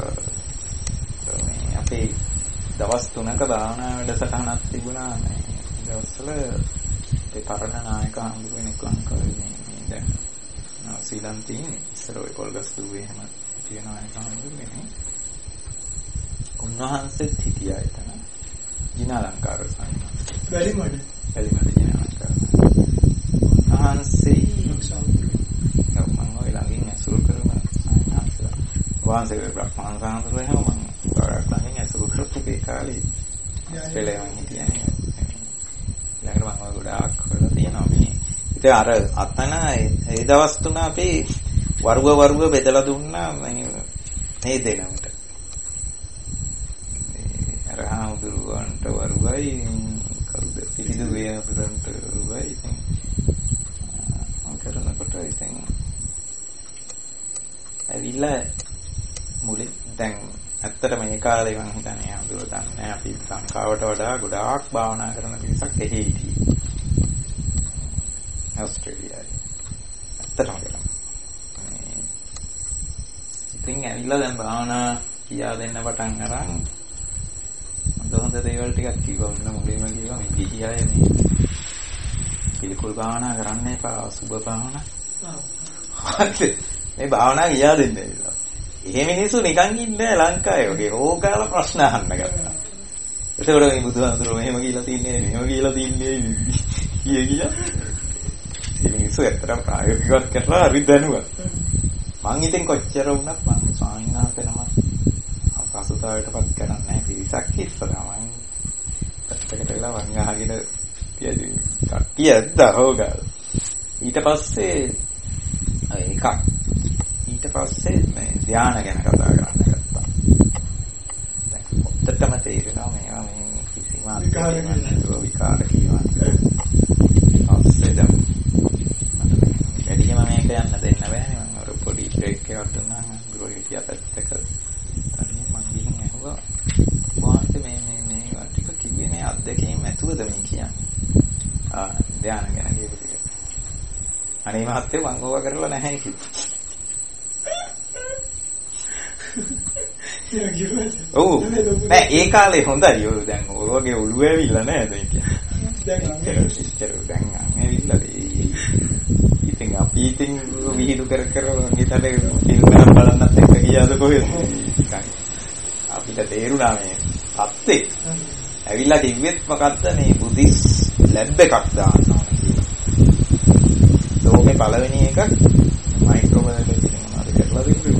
Speaker 2: මේ අපේ දවස් තුනක භාවනා වැඩසටහනක් තිබුණා මේ දවස්වල ඒ පරණ නායක හාමුදුරුවෝ කෙනෙක් ලංකාවේ මේ දැන් ශ්‍රී ලංකාවේ ඉස්සර ඔය කොල්ගස් දුවේ එහෙම තියෙන නායක හාමුදුරුවෝ උන්වහන්සේත් හිටියා එතන. ජිනාලංකාර සාමි.
Speaker 1: වැලිමඩ.
Speaker 2: වැලිමඩ ජිනාලංකාර. උන්වහන්සේ නෝ මම ඔය ළඟින් ඇසුරු කරන සාමිනාස්ලා. වහන්සේ බ්‍රහ්මණ සාන්තුරු එහෙම මම ගොඩක් ළඟින් ඇසුරු කරපු ඒ කාලේ පෙළෙවන් හිටියා නේ. ළඟට මම ගොඩාක් කරලා තියෙනවා මේ. ඉතින් අර අතන ඒ දවස් තුන අපි වරුව වරුව බෙදලා දුන්නා මේ මේ දෙනමට. රහමුදුරන්ට වරුවයි කවුද පිළිදු වේනපුරන්ට වරුවයි ඉතින් මම කරනකොට ඉතින් ඇවිල්ලා මුලින් දැන් ඇත්තට මේ කාලේ මම හිතන්නේ හඳුර දන්නේ අපි ලංකාවට වඩා ගොඩාක් භාවනා කරන පිරිසක් එහි හිටියේ ඕස්ට්‍රේලියාවේ ඇත්තටම කරන්නේ ඉතින් ඇවිල්ලා දැන් භාවනා කියා දෙන්න පටන් අරන් හොඳ දේවල් ටිකක් කිව්වා වුණා මුලින්ම කිව්වා මේ ගිහි අය මේ පිළිකුල් භාවනා කරන්න එපා සුබ භාවනා. හරි. මේ භාවනා කියා දෙන්න ඇවිල්ලා. එහෙම මිනිස්සු නිකන් ඉන්නේ ලංකාවේ වගේ ඕකාල ප්‍රශ්න අහන්න ගත්තා. ඒකවල මේ බුදුහාමුදුරුවෝ මෙහෙම කියලා තින්නේ මෙහෙම කියලා තින්නේ කිය කිය. මේ මිනිස්සු ඇත්තටම ප්‍රායෝගිකව කරලා හරි දැනුවා. මං ඉතින් කොච්චර වුණත් මං ස්වාමීන් වහන්සේ නමක් පසුතාවයටපත් කරන්නේ නැහැ පිරිසක් ඉස්සරහම පැත්තකට වෙලා වංග අහගෙන තියදී කට්ටිය ඇද්දා හොගල් ඊට පස්සේ එකක් ඊට පස්සේ මේ ධානය ගැන කතා කරන්න ගත්තා දැන් ඔත්තටම තේරෙනවා මේවා මේ කිසිම අර්ථයක් නැතුව විකාර කියවන්නේ අපස්සේ දැන් වැඩිම මේක යන්න දෙන්න බෑනේ මම අර පොඩි බ්‍රේක් එකක් දුන්නා ගුරු හිටියා පැත්තක වාන්ත මේ මේ මේ ටික කිව්වේ මේ අත්දැකීම් ඇතුළද මේ කියන්නේ. ආ ධානය ගැන කියපු ටික. අනේ මහත්තයෝ මං ඕවා කරලා නැහැ කිව්වා. ඔව්. නෑ ඒ කාලේ හොඳයි. ඔය දැන් ඔය වගේ ඔළුව ඇවිල්ලා නෑ දැන් කියන්නේ. දැන් දැන් ඇවිල්ලා ඉතින් අපි ඉතින් විහිළු කර කර හිතට ෆිල්ම් එකක් බලන්නත් එක්ක ගියාද කොහෙද? අපිට තේරුණා මේ සත්‍යේ ඇවිල්ලා කිව්වෙත් මොකද්ද මේ බුද්දිස් ලැබ් එකක් දාන්න ඕන කියලා. ඒකේ පළවෙනි එක මයික්‍රෝවේව් එකේ මොනවද කරලා දෙන්නේ?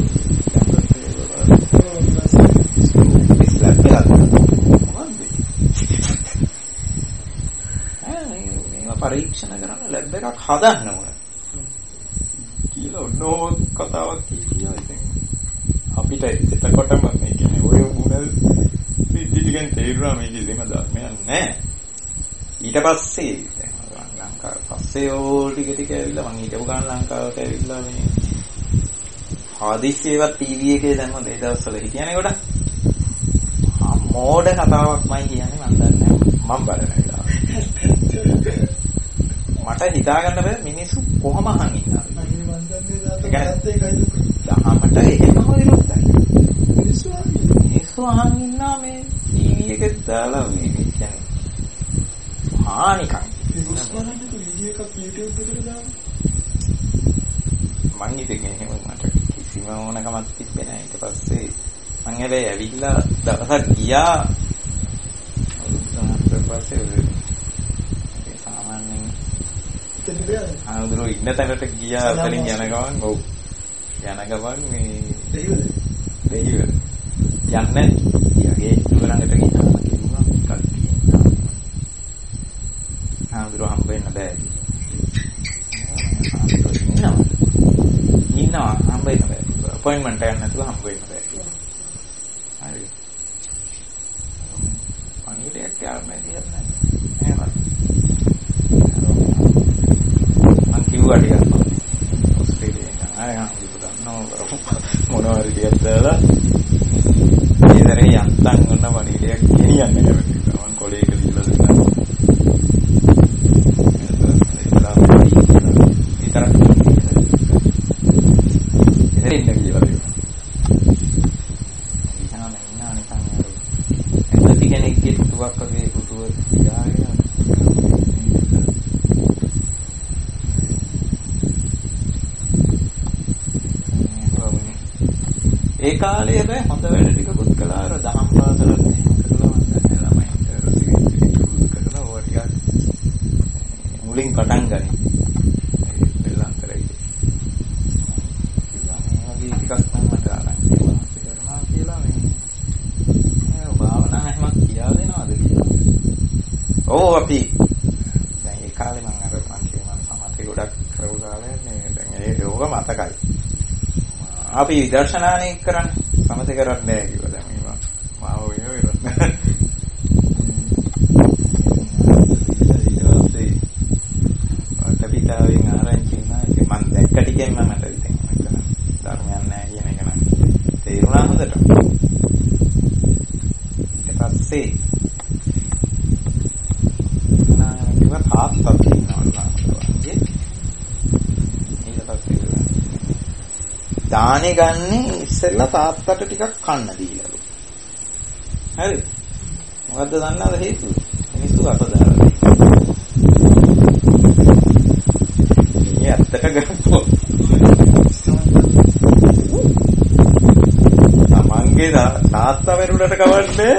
Speaker 2: බුද්දිස් ලැබ් එකක් මොකද්ද? ආ මේවා පරීක්ෂණ කරන ලැබ් එකක් හදන්න ඕන. කියලා ඔන්නෝ කතාවක් කියනවා ඉතින්. අපිට එතකොටම මේ කියන්නේ ඔය මුණ පිටිටිකෙන් තේරුණා මේ කිසිම ධර්මයක් නැහැ. ඊට පස්සේ දැන් ලංකාව පස්සේ ඕ ටික ටික ඇවිල්ලා මම හිතපු ගමන් ලංකාවට ඇවිල්ලා මේ ආදිස්සේවත් ටීවී එකේ දැන් හොඳ ඒ දවස්වල හිටියනේ ගොඩක්. ආ මෝඩ කතාවක්මයි කියන්නේ මම දන්නේ මම බලන විලාව. මට හිතා ගන්න බෑ මිනිස්සු කොහොම අහන් ඉන්නවද? මම දන්නේ දාතත් ඒකයි දුක. දහමට එහෙම වදිනොත් මිනිස්සු මිනිස්සු අහන් ඉන්නා මේ ටීවී එකේ දාලා මේ කියන්නේ හානිකම්. මිනිස්සු බලන්නේ වීඩියෝ එකක් YouTube එකට දාන්න. මං ඉතින් එහෙම මට කිසිම ඕනකමක් තිබ්බේ නැහැ. ඊට පස්සේ මං හැබැයි ඇවිල්ලා දවසක් ගියා. ඊට පස්සේ ඒ සාමාන්‍යයෙන් ආන්දරෝ ඉන්න තැනට ගියා. අතලින් යන ගමන් ඔව් යන ගමන් මේ දෙහිවල දෙහිවල යන්නේ යගේ දුරකට ගියා කිව්වා කල්පිය. ආන්දරෝ හම්බ වෙන්න බෑ. ඉන්නවා ඉන්නවා හම්බ වෙන්න බෑ. අපොයින්ට්මන්ට් එකක් නැතුව හම්බ වෙන්න බෑ. හරි. අනිත් එක යාමේ දිහා නැහැ. එහෙමයි. මං කිව්වා ටිකක් ඔස්ට්‍රේලියාවට යනවා. ආයෙ හම්බුත් ගන්නවා මොනවා හරි ටිකක් දාලා ඊතරේ යන්තම් වුණ වණීඩයක් ගෙනියන්න කැමතියි. මං කොලේ එක දීලා දුන්නා. විතරක් ඉතින් ඉන්න කියලා දෙනවා. ඉතනම ඉන්නා නිකන් අර ඇත්තටි කෙනෙක්ගේ පුතුවක් වගේ පුතුව යාගෙන ඒ කාලේ හැබැයි හොඳ වැඩ ටිකකුත් කළා. අර දහම් පාසලක් එහෙම කරලා මම දැන් ළමයි ඉන්ටර්වියු කරලා ඕවා ටිකක් මුලින් පටන් ගනි. බෙල්ලම් කරයි. ඉතින් ටිකක් තමයි ආරම්භ කරනවා කියලා මේ මේ භාවනා හැමක් කියා දෙනවද කියලා. ඔව් අපි දැන් ඒ කාලේ මම අර මං කියනවා සමථය ගොඩක් කරපු කාලේ මේ දැන් ඒ යෝග මතකයි. අපි විදර්ශනානේ කරන්නේ සමථ කරන්නේ නැහැ කිව්වා. දැන් මේවා මාව වෙන වෙන. ඊට පස්සේ අපිටාවෙන් ආරංචි වුණා. ඉතින් මම දැක්ක ටිකෙන්ම මට ඉතින් මෙතන ධර්මයක් නැහැ කියන එක නම් තේරුණා හොඳට. ඊට පස්සේ නාම කිව්වා තාත්තක් ඉන්නවා වගේ. ඊට පස්සේ දානේ ගන්නේ ඉස්සෙල්ලා තාත්තට ටිකක් කන්න දීලාලු. හරි. මොකද්ද දන්නවද හේතුව? මිනිස්සු අත දාලා. මේ ඇත්තට ගත්තොත් තමන්ගේ තාත්තා වෙරුණට කවන්නේ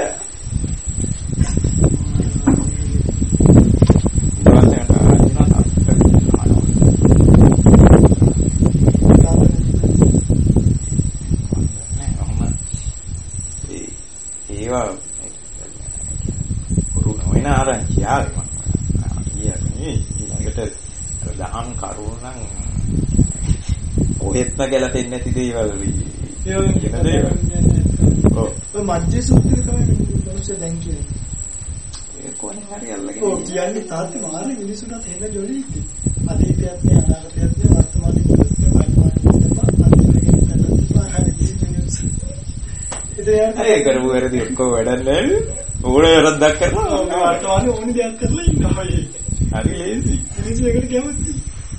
Speaker 2: ඒවා පුරු නොවන ආරංචි ආවේ මම කියන්නේ ඊළඟට දහම් කරුණ නම් ඔහෙත්ම ගැලපෙන්නේ නැති දේවල් ඒ කියන දේවල් ඔව් ඔය මජ්ජේ සූත්‍රය තමයි මිනිස්සු දැන් කියන්නේ ඒක කොහෙන් හරි අල්ලගෙන ඔව් කියන්නේ තාත්තේ මාරේ මිනිස්සුන්ට හෙන්න ජොලි ඉති අතීතයත් නේ අනාගතයත් නේ වර්තමානයේත් නේ ඒ කරපු වැරදි ඔක්කොම වැඩක් නැහැ. ඕනේ වැරද්දක් කරලා වර්තමානයේ ඕනි දෙයක් කරලා ඉන්නවා. හරි ලේසි. මිනිස්සු එකට කැමති.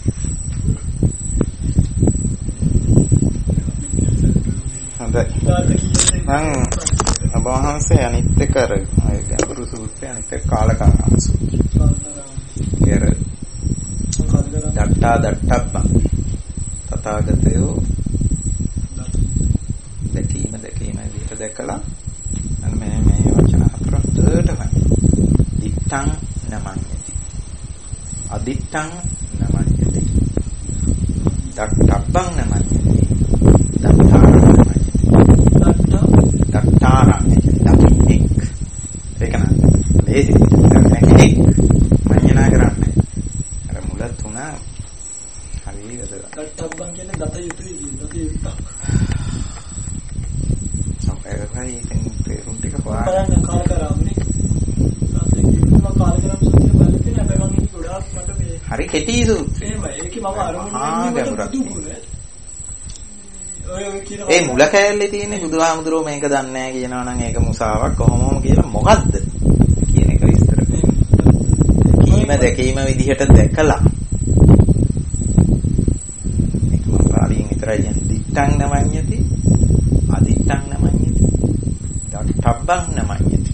Speaker 2: හොඳයි. මම අබවහන්සේ අනිත් එක අර ගැඹුරු සූත්‍රය අනිත් එක කාලකාරාම සූත්‍රය. ඒර දට්ටා දට්ටබ්බ තථාගතයෝ දැකීම දැකීම විතර දැකලා අන්න මේ මේ වචන හතරක් දෙටම දිත්තං නමඤ්ඤති අදිත්තං නමඤ්ඤති දක්තබ්බං නමඤ්ඤති දත්තාරං නමඤ්ඤති දත්තාරං දකින්නෙක් ඒක නම් ලේසි දැක්කේ මඤ්ඤණා කරන්නේ අර මුල තුන හරියට දත්තබ්බං කියන්නේ දත යුතුයි දත යුක්තක් සම්පූර්ණයි ඉතින් තේරුම් ටික හොයාගන්න කාලකරාමනේ තාත්තේ කිව්වා කාලකරාම සූත්‍රය බලලා තියෙන හැබැයි මම ගොඩාක් මට මේ හරි කෙටි සූත්‍රය එහෙමයි ඒකේ මම අරමුණු දුන්නේ
Speaker 1: ඔය කියන
Speaker 2: ඒ මුල කෑල්ලේ තියෙන්නේ බුදුහාමුදුරුවෝ මේක දන්නේ නැහැ කියනවා නම් ඒක මුසාවක් කොහොමම කියලා මොකද්ද කියන එක විස්තර කරනවා. කීම දැකීම විදිහට දැකලා ඒක මම පාලියෙන් විතරයි කියන්නේ. දිත්තං නමඤ්ඤති අදිත්තං නමඤ්ඤති දත්තබ්බං නමඤ්ඤති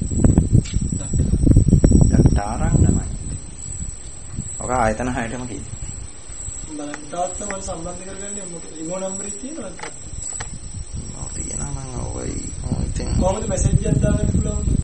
Speaker 2: දත්තාරං නමඤ්ඤති. ඔක ආයතන හයටම කියන්නේ.
Speaker 1: බලන්න තාත්ත මම සම්බන්ධ කරගන්නේ මොකද ඉමෝ නම්බර් එක තියෙනවද?
Speaker 2: ඔව් තියෙනවා මම ඔය ඉතින්
Speaker 1: කොහොමද මැසේජ් එකක් දාන්න පුළුවන්?